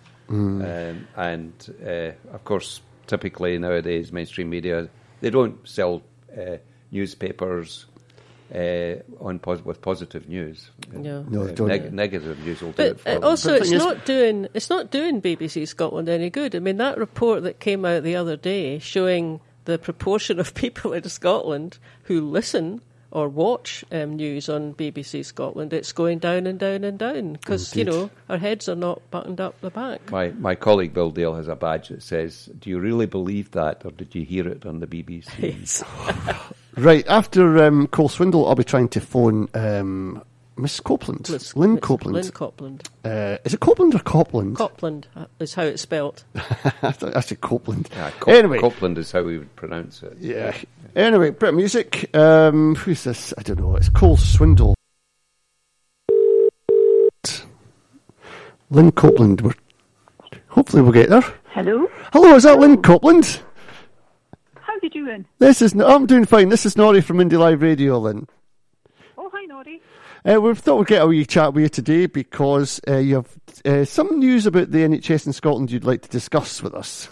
Mm. Um, and, uh, of course, typically nowadays, mainstream media, they don't sell uh, newspapers Uh, on pos- with positive news. No, no uh, neg- negative news will do but it for uh, them. also, But it's the thing is- not doing it's not doing B B C Scotland any good. I mean, that report that came out the other day showing the proportion of people in Scotland who listen or watch um, news on B B C Scotland, it's going down and down and down because, you know, our heads are not buttoned up the back. My my colleague Bill Dale has a badge that says, "Do you really believe that, or did you hear it on the B B C?" Yes. Right, after um, Cole Swindle, I'll be trying to phone um, Miss Copeland. Miss- Lynn Miss Copeland. Lynn Copland. Uh, is it Copeland or Copland? Copland uh, is how it's spelt. I thought I said Copeland. Yeah, Cop- anyway. Copeland is how we would pronounce it. Yeah. Anyway, Brit music. Um, who's this? I don't know. It's Cole Swindle. Lynn Copeland. We're, hopefully we'll get there. Hello? Hello, is that Lynn Copeland? How you doing? This is. I'm doing fine. This is Norrie from Indie Live Radio, Lynn. Oh, hi, Noddy. Uh, we thought we'd get a wee chat with you today because uh, you have uh, some news about the N H S in Scotland you'd like to discuss with us.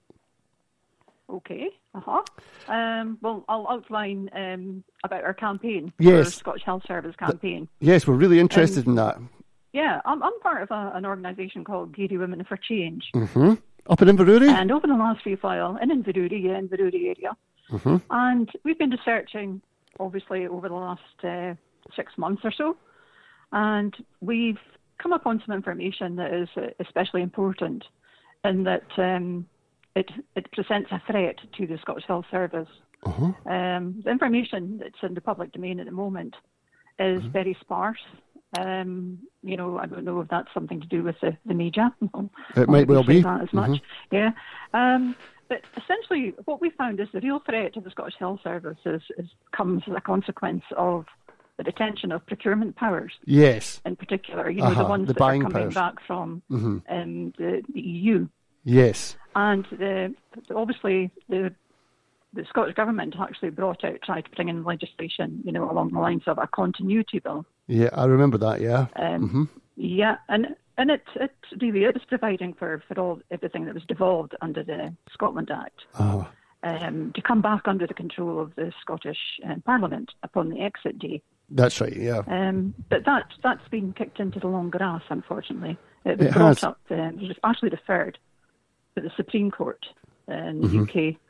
Okay, uh-huh. Um, well, I'll outline um, about our campaign, Yes. our Scottish Health Service campaign. Yes, we're really interested Um, in that. Yeah, I'm, I'm part of a, an organisation called Geary Women for Change. hmm Up in Inverurie? And over the last few while, in Inverurie, yeah, Inverurie area. hmm And we've been researching, obviously, over the last uh, six months or so. And we've come upon some information that is uh, especially important in that um, it, it presents a threat to the Scottish Health Service. Uh-huh. Um, the information that's in the public domain at the moment is Mm-hmm. very sparse. Um, you know, I don't know if that's something to do with the, the media. It might well say be. that as much. Mhm. Yeah. Um, but essentially, what we found is the real threat to the Scottish Health Service is, is comes as a consequence of the retention of procurement powers, Yes. in particular. You know, Uh-huh, the ones the that are buying coming powers. back from Mhm. um, the, the E U. Yes. And the, obviously, the the Scottish Government actually brought out, tried to bring in legislation, you know, along the lines of a continuity bill. Yeah, I remember that, yeah. Um, hmm Yeah, and and it it really is providing for, for all everything that was devolved under the Scotland Act Oh. um, to come back under the control of the Scottish uh, Parliament upon the exit day. That's right, yeah. Um, but that that's been kicked into the long grass, unfortunately. It was It brought has. up, um, it was actually referred to the Supreme Court in the Mm-hmm. U K,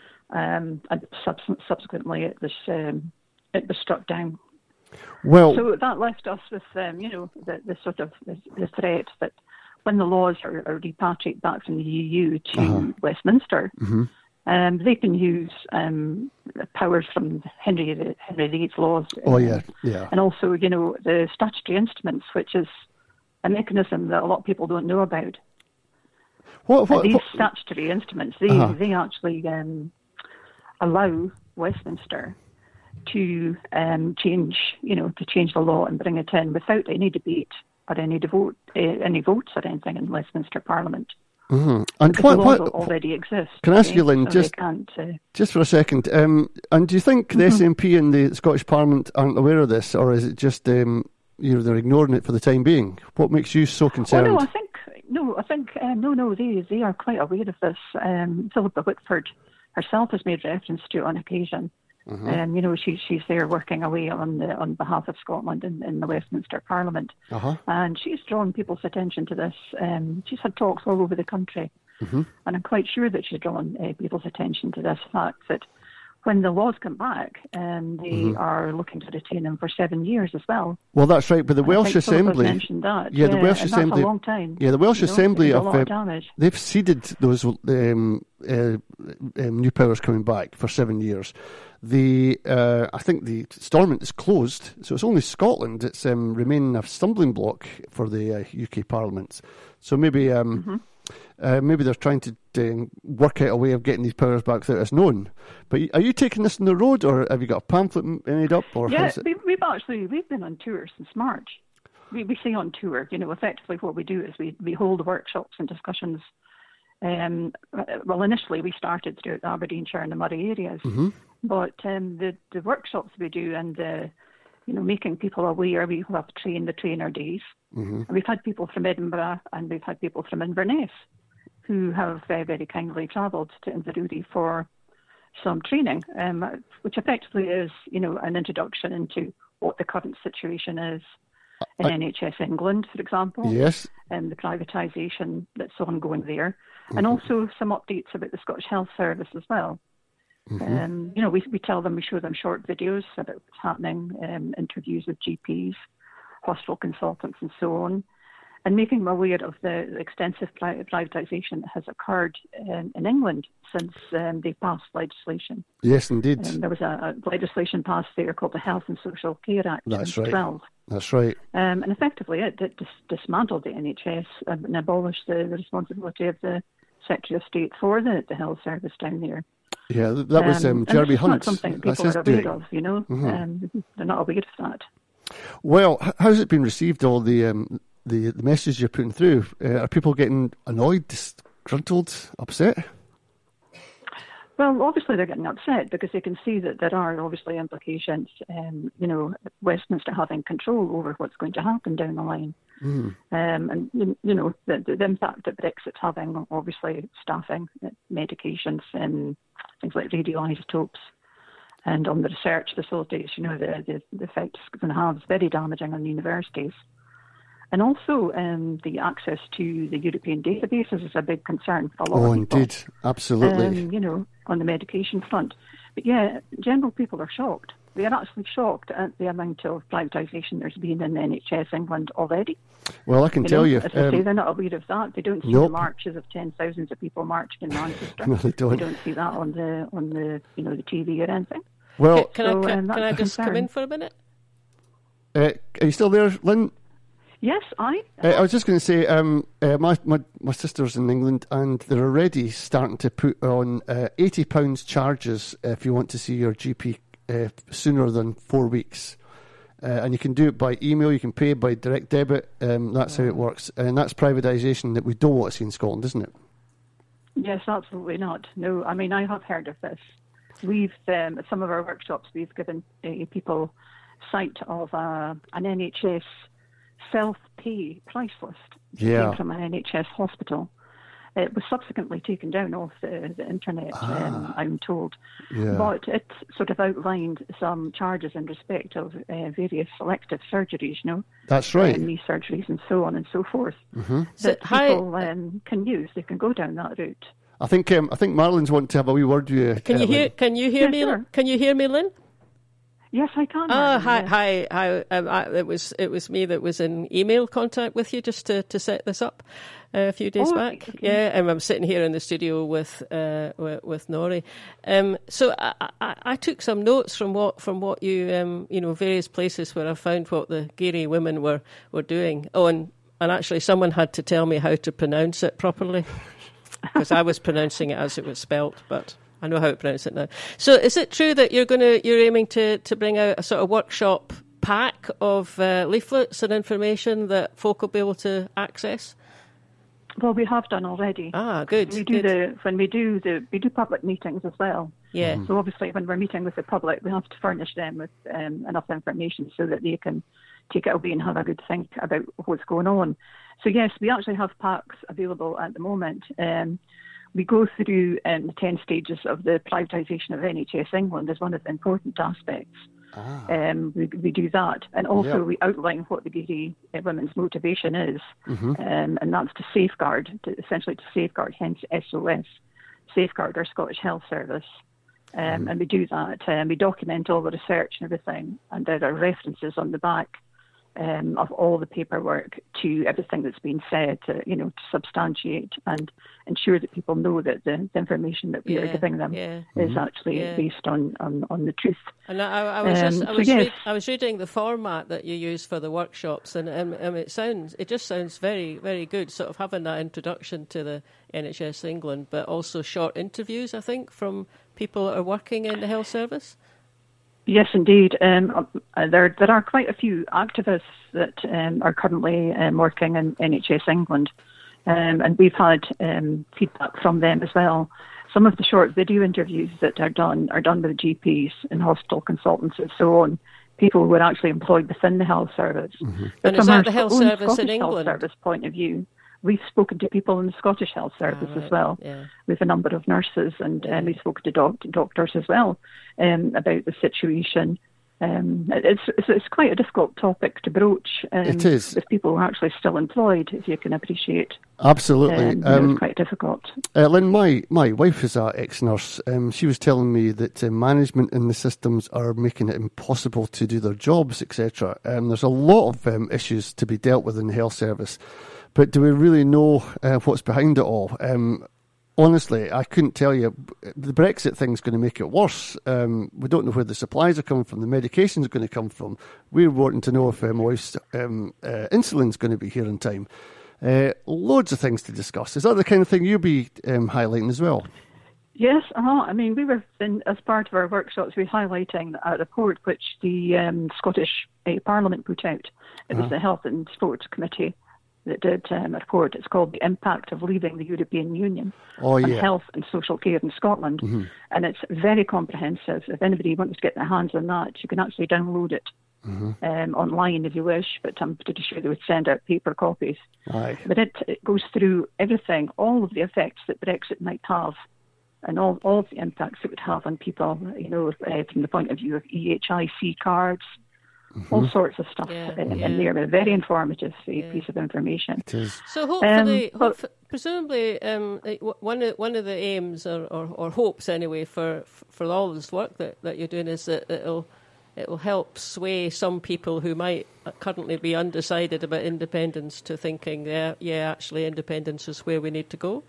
um, and subs- subsequently it was um, it was struck down. Well, So that left us with, um, you know, the, the sort of the, the threat that when the laws are, are repatriated back from the E U to Uh-huh. Westminster, hmm um, they can use um, the powers from Henry the, Henry the Eighth's laws. oh, uh, yeah, yeah. And also, you know, the statutory instruments, which is a mechanism that a lot of people don't know about. What, And what, these what, statutory instruments, they, Uh-huh. they actually um, allow Westminster to um, change, you know, to change the law and bring it in without any debate or any devote, uh, any votes or anything in Westminster Parliament. mhm. And Because what, the laws what, already exist. Can I ask okay? you, Lynn, So just- they can't, uh, just for a second, um, and do you think the S N P and the Scottish Parliament aren't aware of this, or is it just, um, you know, they're ignoring it for the time being? What makes you so Oh concerned? no, I think no, I think uh, no, no. They they are quite aware of this. Um, Philippa Whitford herself has made reference to it on occasion. Uh-huh. Um, you know, she she's there working away on the, on behalf of Scotland in, in the Westminster Parliament, Uh-huh. and she's drawn people's attention to this. Um, she's had talks all over the country, Mhm. and I'm quite sure that she's drawn uh, people's attention to this fact that when the laws come back, um, they Mm-hmm. are looking to retain them for seven years as well. Well, that's right, but the I Welsh think Philippa's Assembly... mentioned that. Yeah, the Welsh and Assembly- That's a long time. Yeah, the Welsh you know, Assembly there's a of, lot uh, of damage. They've ceded those um, uh, um, new powers coming back for seven years. The uh, I think the Stormont is closed, so it's only Scotland that's um, remaining a stumbling block for the uh, U K Parliament. So maybe um, Mm-hmm. uh, maybe they're trying to um, work out a way of getting these powers back without us known. But are you taking this on the road, or have you got a pamphlet made up, or Yeah, how's it? we, we've actually we've been on tour since March. We we say on tour, you know, effectively what we do is we, we hold workshops and discussions. Um, well, initially we started throughout Aberdeenshire and the Murray areas, Mhm. but um, the the workshops we do and the you know making people aware, we have train the trainer days. Mhm. And we've had people from Edinburgh and we've had people from Inverness who have uh, very kindly travelled to Inverurie for some training, um, which effectively is, you know, an introduction into what the current situation is in I- N H S England, for example, Yes. and the privatisation that's ongoing there, and also some updates about the Scottish Health Service as well. Um, you know, we we tell them, we show them short videos about what's happening, um, interviews with G Ps, hospital consultants, and so on. and making them aware of the extensive privatisation that has occurred in, in England since um, they passed legislation. Yes, indeed. Um, there was a, a legislation passed there called the Health and Social Care Act in That's right. twelve. That's right. Um, and effectively it, it dis- dismantled the N H S and abolished the, the responsibility of the Secretary of State for the, the health service down there. Yeah, that was um, um, Jeremy Hunt. Hunt. That's something That's people his are aware doing. of, you know. Mm-hmm. Um, they're not aware of that. Well, h- how's it been received, all the um, the, the messages you're putting through? Uh, are people getting annoyed, disgruntled, upset? Well, obviously they're getting upset because they can see that there are obviously implications, um, you know, Westminster having control over what's going to happen down the line. Mm. Um, and, you, you know, the, the impact that Brexit's having, obviously, staffing, medications, and things like radioisotopes, and on the research facilities, you know, the, the, the effect it's going to have is very damaging on universities. And also um, the access to the European databases is a big concern for a lot Oh, of people. indeed. Absolutely. Um, you know, on the medication front. But yeah, general people are shocked. They are actually shocked at the amount of privatisation there's been in the N H S England already. Well, I can You tell know, you. As I um, say, they're not aware of that. They don't see nope. the marches of ten thousands of people marching in Manchester. No, they don't. They don't see that on the on the you know the T V or anything. well, Can, can so, I, can, um, can I that's a just come concern. in for a minute? uh, are you still there, Lynn? Yes, I. Uh, I was just going to say, um, uh, my, my my sister's in England, and they're already starting to put on uh, eighty pounds charges if you want to see your G P uh, sooner than four weeks. Uh, and you can do it by email, you can pay by direct debit, um, that's how it works. And that's privatisation that we don't want to see in Scotland, isn't it? Yes, absolutely not. No, I mean, I have heard of this. We've, um, at some of our workshops, we've given uh, people sight of uh, an N H S self-pay price list. Yeah. Came from an N H S hospital. It was subsequently taken down off the, the internet, Ah. um, I'm told. Yeah. But it sort of outlined some charges in respect of uh, various selective surgeries, you know, That's right. uh, knee surgeries and so on and so forth, Mm-hmm. So that how- people um, can use. They can go down that route. I think um, I think Marlon's wanting to have a wee word with you. Can uh, you hear? Lynn. Can you hear Yeah, me? sure. Can you hear me, Lynn? Yes, I can. Oh, Martin, hi, yes. hi, hi. Um, I, it was it was me that was in email contact with you just to, to set this up uh, a few days Oh, back. okay. Yeah, and I'm sitting here in the studio with uh, with, with Nori. Um, so I, I, I took some notes from what from what you um, you know various places where I found what the Geary women were, were doing. Oh, and, and actually someone had to tell me how to pronounce it properly because I was pronouncing it as it was spelt, but I know how to pronounce it now. So is it true that you're going to you're aiming to, to bring out a sort of workshop pack of uh, leaflets and information that folk will be able to access? Well, we have done already. Ah, good. We do good. the when we do the we do public meetings as well. Yeah. Mm-hmm. So obviously, when we're meeting with the public, we have to furnish them with um, enough information so that they can take it away and have a good think about what's going on. So yes, we actually have packs available at the moment. Um, we go through um, the ten stages of the privatisation of N H S England as one of the important aspects. Ah. Um, we, we do that, and also Yeah. we outline what the Geary uh, women's motivation is, Mm-hmm. um, and that's to safeguard, to, essentially to safeguard, hence S O S, safeguard our Scottish Health Service. Um, Mm-hmm. And we do that, and we document all the research and everything, and there are references on the back um, of all the paperwork to everything that's been said, to, you know, to substantiate and ensure that people know that the, the information that we Yeah, are giving them yeah. is actually Yeah. based on, on, on the truth. And I, I was Um, just, I so was, yes. read, I was reading the format that you use for the workshops, and um, um, it sounds, it just sounds very, very good. Sort of having that introduction to the N H S England, but also short interviews, I think, from people that are working in the health service. Yes, indeed. Um, uh, there, there are quite a few activists that um, are currently um, working in N H S England, um, and we've had um, feedback from them as well. Some of the short video interviews that are done are done with G Ps and hospital consultants and so on, people who are actually employed within the health service. Mm-hmm. But And is from that our the health own service in Scottish England? Health Service point of view, we've spoken to people in the Scottish Health Service Ah, right, as well. yeah. With a number of nurses, and um, we've spoken to doc- doctors as well um, about the situation. Um, it's, it's it's quite a difficult topic to broach. Um, It is. with people who are actually still employed, if you can appreciate. Absolutely. Um, you know, Um, it's quite difficult. Uh, Lynn, my, my wife is an ex-nurse. Um, she was telling me that uh, management in the systems are making it impossible to do their jobs, et cetera. Um, there's a lot of um, issues to be dealt with in the health service. But do we really know uh, what's behind it all? Um, honestly, I couldn't tell you. The Brexit thing's going to make it worse. Um, we don't know where the supplies are coming from. The medication's going to come from. We're wanting to know if um, um, uh, insulin's going to be here in time. Uh, loads of things to discuss. Is that the kind of thing you'll be um, highlighting as well? Yes, uh-huh. I mean, we were, in, as part of our workshops, we were highlighting a report which the um, Scottish uh, Parliament put out. It was uh-huh. the Health and Sports Committee that did um, a report. It's called The Impact of Leaving the European Union oh, on yeah. Health and Social Care in Scotland. Mm-hmm. And it's very comprehensive. If anybody wants to get their hands on that, you can actually download it mm-hmm. um, online if you wish, but I'm pretty sure they would send out paper copies. Aye. But it, it goes through everything, all of the effects that Brexit might have, and all, all of the impacts it would have on people, you know, uh, from the point of view of E H I C cards, mm-hmm. all sorts of stuff yeah, in, yeah. in there. A very informative uh, yeah. piece of information. It is. So hopefully, Um, hope, presumably, um, one of one of the aims or, or, or hopes anyway for for all this work that, that you're doing is that it'll it will help sway some people who might currently be undecided about independence to thinking, yeah, yeah, actually, independence is where we need to go.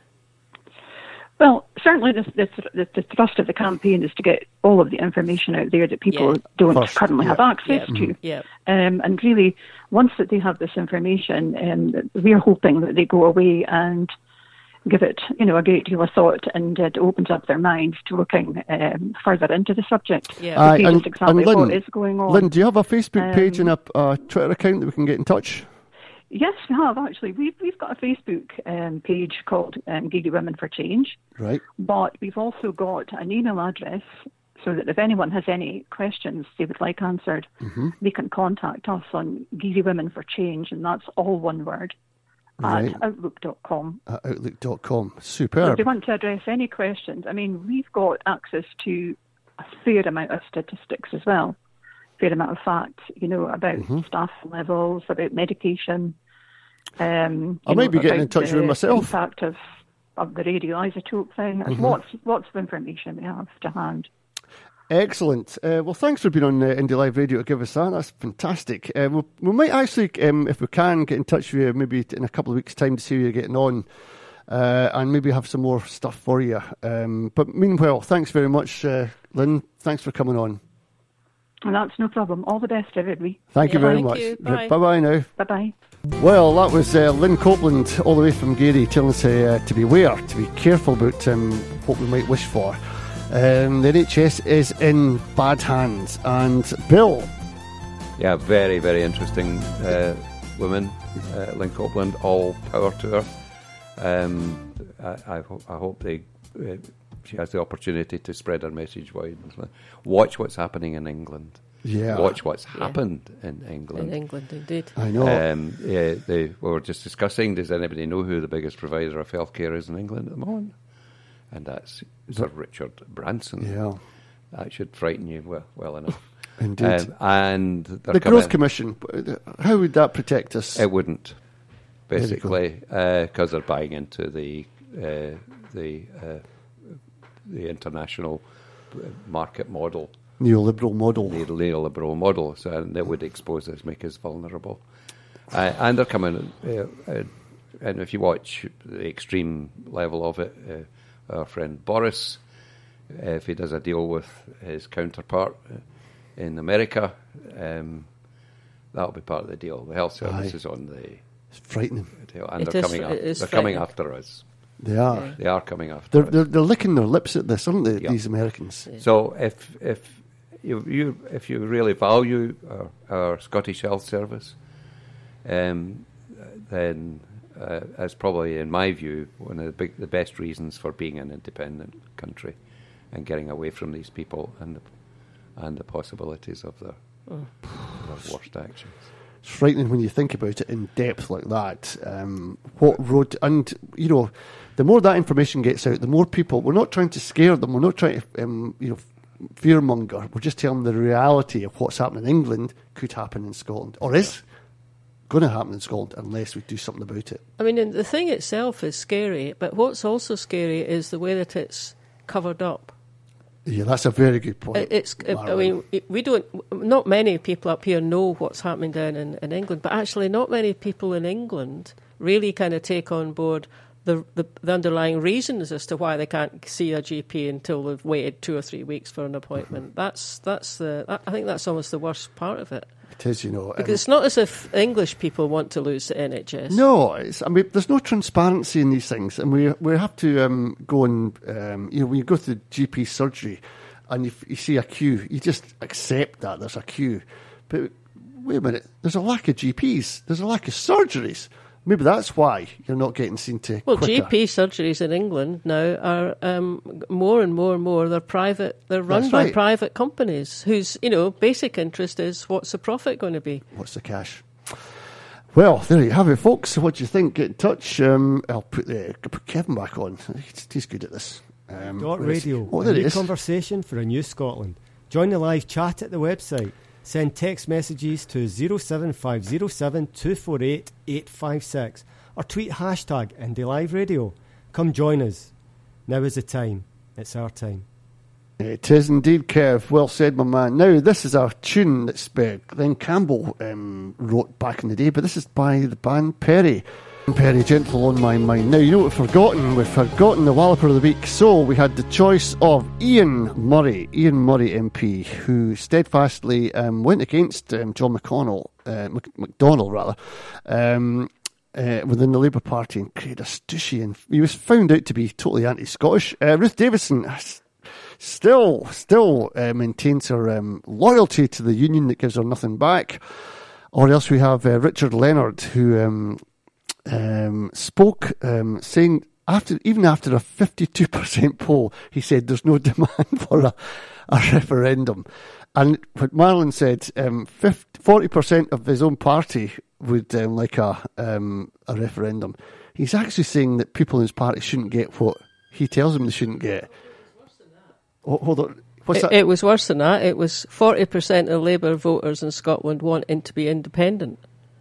Well, certainly the, the, the thrust of the campaign is to get all of the information out there that people Yeah. don't First, currently yeah. have access Yeah. to. Yeah. Um, and really, once that they have this information, um, we're hoping that they go away and give it, you know, a great deal of thought, and it opens up their minds to looking um, further into the subject. Yeah. To Aye, see and- just exactly and Lynn- what is going on. Lynn, do you have a Facebook page Um, and a, a Twitter account that we can get in touch? Yes, we have actually. We've we've got a Facebook um, page called um, Geedy Women for Change, Right. but we've also got an email address so that if anyone has any questions they would like answered, Mm-hmm. they can contact us on Geedy Women for Change, and that's all one word, Right. at outlook dot com. At outlook dot com. So if Superb. they want to address any questions, I mean, we've got access to a fair amount of statistics as well, fair amount of facts, you know, about Mm-hmm. staff levels, about medication. Um, I you might know, be getting in about touch with the myself. impact of, of the radioisotope thing. There's Mm-hmm. lots, lots of information we have to hand. Excellent. Uh, well, thanks for being on uh, Indie Live Radio to give us that. That's fantastic. Uh, we'll, we might actually, um, if we can, get in touch with you maybe in a couple of weeks' time to see how you're getting on, uh, and maybe have some more stuff for you. Um, but meanwhile, thanks very much, uh, Lynn. Thanks for coming on. And that's no problem. All the best, everybody. Thank you Yeah, very thank much. you. Bye. Bye-bye now. Bye-bye. Well, that was uh, Lynn Copeland, all the way from Gary, telling us uh, to beware, to be careful about um, what we might wish for. Um, the N H S is in bad hands. And Bill, Yeah, very, very interesting uh, woman, uh, Lynn Copeland. All power to her. Um, I, I, ho- I hope they, uh, she has the opportunity to spread her message wide. Watch what's happening in England. Yeah. Watch what's Yeah. happened in England. In England, indeed. I know. Um, yeah, they, we were just discussing, does anybody know who the biggest provider of healthcare is in England at the moment? And that's Sir Richard Branson. Yeah, That should frighten you well, well enough. indeed. Um, and they're the coming- Growth Commission, how would that protect us? It wouldn't, There you basically, because they're buying into the uh, the uh, the international market model, Neoliberal model. the neoliberal model, so and that would expose us, make us vulnerable. Uh, and they're coming, uh, uh, and if you watch the extreme level of it, uh, our friend Boris, uh, if he does a deal with his counterpart in America, um, that'll be part of the deal. The health service Aye. is on the It's frightening. tail, and It they're is coming. fr- Af- it is they're coming frightening. after us. They are. Yeah. They are coming after They're, us. they're, they're licking their lips at this, aren't they, Yeah. these Americans? So if if you, you if you really value our, our Scottish Health Service, um, then uh, that's probably, in my view, one of the big, the best reasons for being an independent country and getting away from these people and the, and the possibilities of their, Oh. their worst actions. It's frightening when you think about it in depth like that. Um, what road, and you know, the more that information gets out, the more people. We're not trying to scare them. We're not trying to, um, you know, fearmonger. We're just telling them the reality of what's happening in England could happen in Scotland, or is going to happen in Scotland unless we do something about it. I mean, and the thing itself is scary, but what's also scary is the way that it's covered up. Yeah, that's a very good point. It- It's. I Marilyn. mean, it- we don't. Not many people up here know what's happening down in, in England, but actually, not many people in England really kind of take on board the, the the underlying reasons as to why they can't see a G P until they've waited two or three weeks for an appointment. Mm-hmm. That's that's the I think that's almost the worst part of it. It is, you know. Because um, it's not as if English people want to lose the N H S. No, it's, I mean, there's no transparency in these things, and we we have to um, go and um, you know, when you go to the G P surgery and you, you see a queue, you just accept that there's a queue. But wait a minute, there's a lack of G Ps, there's a lack of surgeries. Maybe that's why you're not getting seen to Well, quicker. G P surgeries in England now are um, more and more and more. They're private. They're run That's by right. private companies whose, you know, basic interest is what's the profit going to be? What's the cash? Well, there you have it, folks. So what do you think? Get in touch. Um, I'll put, the, put Kevin back on. He's, he's good at this. Um, Dot where is he? Radio, Oh, a there new it is. conversation for a new Scotland. Join the live chat at the website. Send text messages to zero seven five zero seven two four eight eight five six or tweet hashtag Indie Live Radio. Come join us. Now is the time. It's our time. It is indeed, Kev. Well said, my man. Now, this is a tune that uh, Glenn Campbell um, wrote back in the day, but this is by the band Perry. Perry, Gentle on My Mind. Now, you know what we've forgotten? We've forgotten the Walloper of the Week. So, we had the choice of Ian Murray, Ian Murray M P, who steadfastly um, went against um, John McConnell, uh, Mc- McDonnell, rather, um, uh, within the Labour Party and created a stushy. And he was found out to be totally anti-Scottish. Uh, Ruth Davidson still, still uh, maintains her um, loyalty to the union that gives her nothing back. Or else we have uh, Richard Leonard, who... Um, Um, spoke um, saying after even after a fifty-two percent poll, he said there's no demand for a, a referendum. And what Marlon said, um, forty percent of his own party would um, like a um, a referendum. He's actually saying that people in his party shouldn't get what he tells them they shouldn't get. Oh, hold on. What's It, that? it was worse than that. It was forty percent of Labour voters in Scotland wanting to be independent.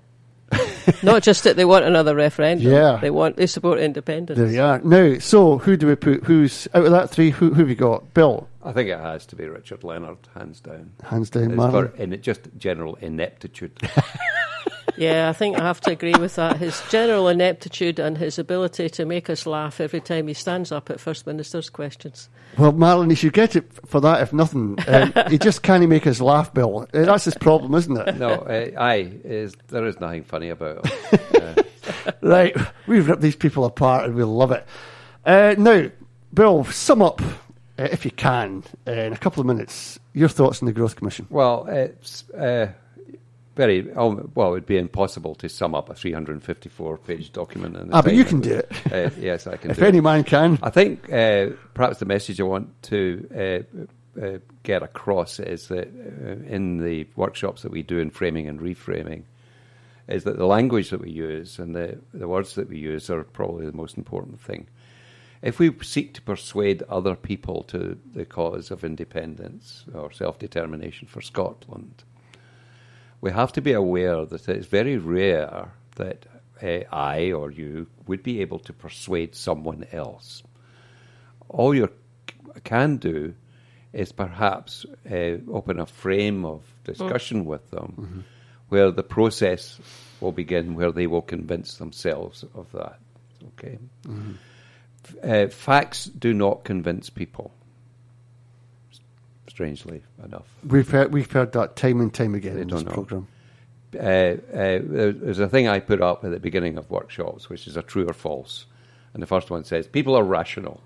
Not just that they want another referendum. Yeah. They want they support independence. There you are. Now, so who do we put? Who's out of that three? Who, who have we got? Bill, I think it has to be Richard Leonard, hands down. hands down, It's Marlon. for in it, just general ineptitude. Yeah, I think I have to agree with that. His general ineptitude and his ability to make us laugh every time he stands up at First Minister's questions. Well, Marlon, he should get it for that, if nothing. Um, he just can't make us laugh, Bill. Uh, That's his problem, isn't it? No, uh, aye, is there is nothing funny about him. Uh, Right, we rip these people apart and we love it. Uh, now, Bill, sum up, uh, if you can, uh, in a couple of minutes, your thoughts on the Growth Commission. well, it's uh, very um, well. It would be impossible to sum up a three hundred fifty-four page document. In the Ah, but time you that can we- do it. Uh, yes, I can. If do any it. man can. I think uh, perhaps the message I want to uh, uh, get across is that uh, in the workshops that we do in framing and reframing, is that the language that we use and the, the words that we use are probably the most important thing. If we seek to persuade other people to the cause of independence or self-determination for Scotland, we have to be aware that it's very rare that uh, I or you would be able to persuade someone else. All you c- can do is perhaps uh, open a frame of discussion with them Mm-hmm. where the process will begin, where they will convince themselves of that. Okay. Mm-hmm. F- uh, facts do not convince people, strangely enough. We've heard, we've heard that time and time again They in this don't know. programme. Uh, uh, there- there's a thing I put up at the beginning of workshops, which is a true or false. And the first one says, people are rational.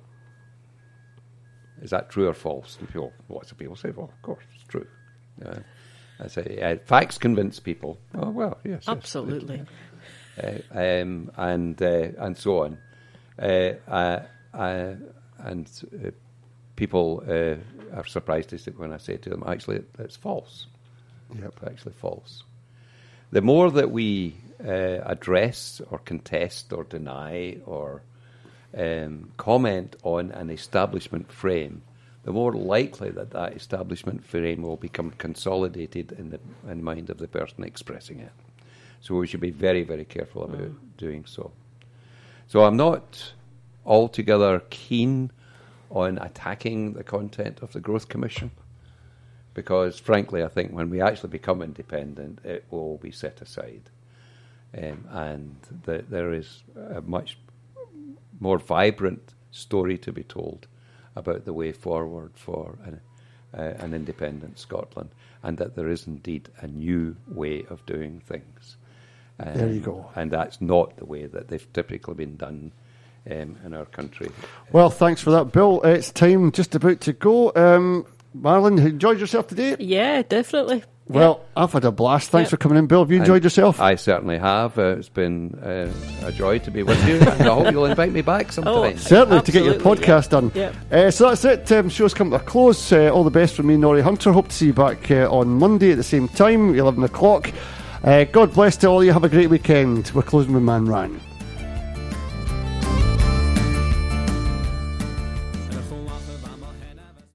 Is that true or false? And people, lots of people say, well, of course, it's true. Uh, I say, uh, facts convince people. Oh, well, yes. yes. Absolutely. Uh, um, and uh, and so on. Uh, uh, uh, and uh, people uh, are surprised to see when I say to them, actually, it's false. Yep. Actually false. The more that we uh, address or contest or deny or um, comment on an establishment frame, the more likely that that establishment frame will become consolidated in the in mind of the person expressing it. So we should be very, very careful about mm. doing so. So I'm not altogether keen on attacking the content of the Growth Commission, because frankly I think when we actually become independent it will be set aside. um, and that there is a much more vibrant story to be told about the way forward for an, uh, an independent Scotland, and that there is indeed a new way of doing things. Um, there you go. And that's not the way that they've typically been done um, in our country. Well, thanks for that, Bill. Uh, it's time just about to go. Um, Marilyn, enjoyed yourself today? Yeah, definitely. Well, yeah. I've had a blast. Thanks yeah. for coming in, Bill. Have you enjoyed and yourself? I certainly have. Uh, it's been uh, a joy to be with you, and I hope you'll invite me back sometime. Oh, certainly, to get your podcast yeah. done. Yeah. Uh, so that's it. Um, show's come to a close. Uh, all the best from me, Norrie Hunter. Hope to see you back uh, on Monday at the same time, eleven o'clock. Uh, God bless to all of you. Have a great weekend. We're closing with Man Ran.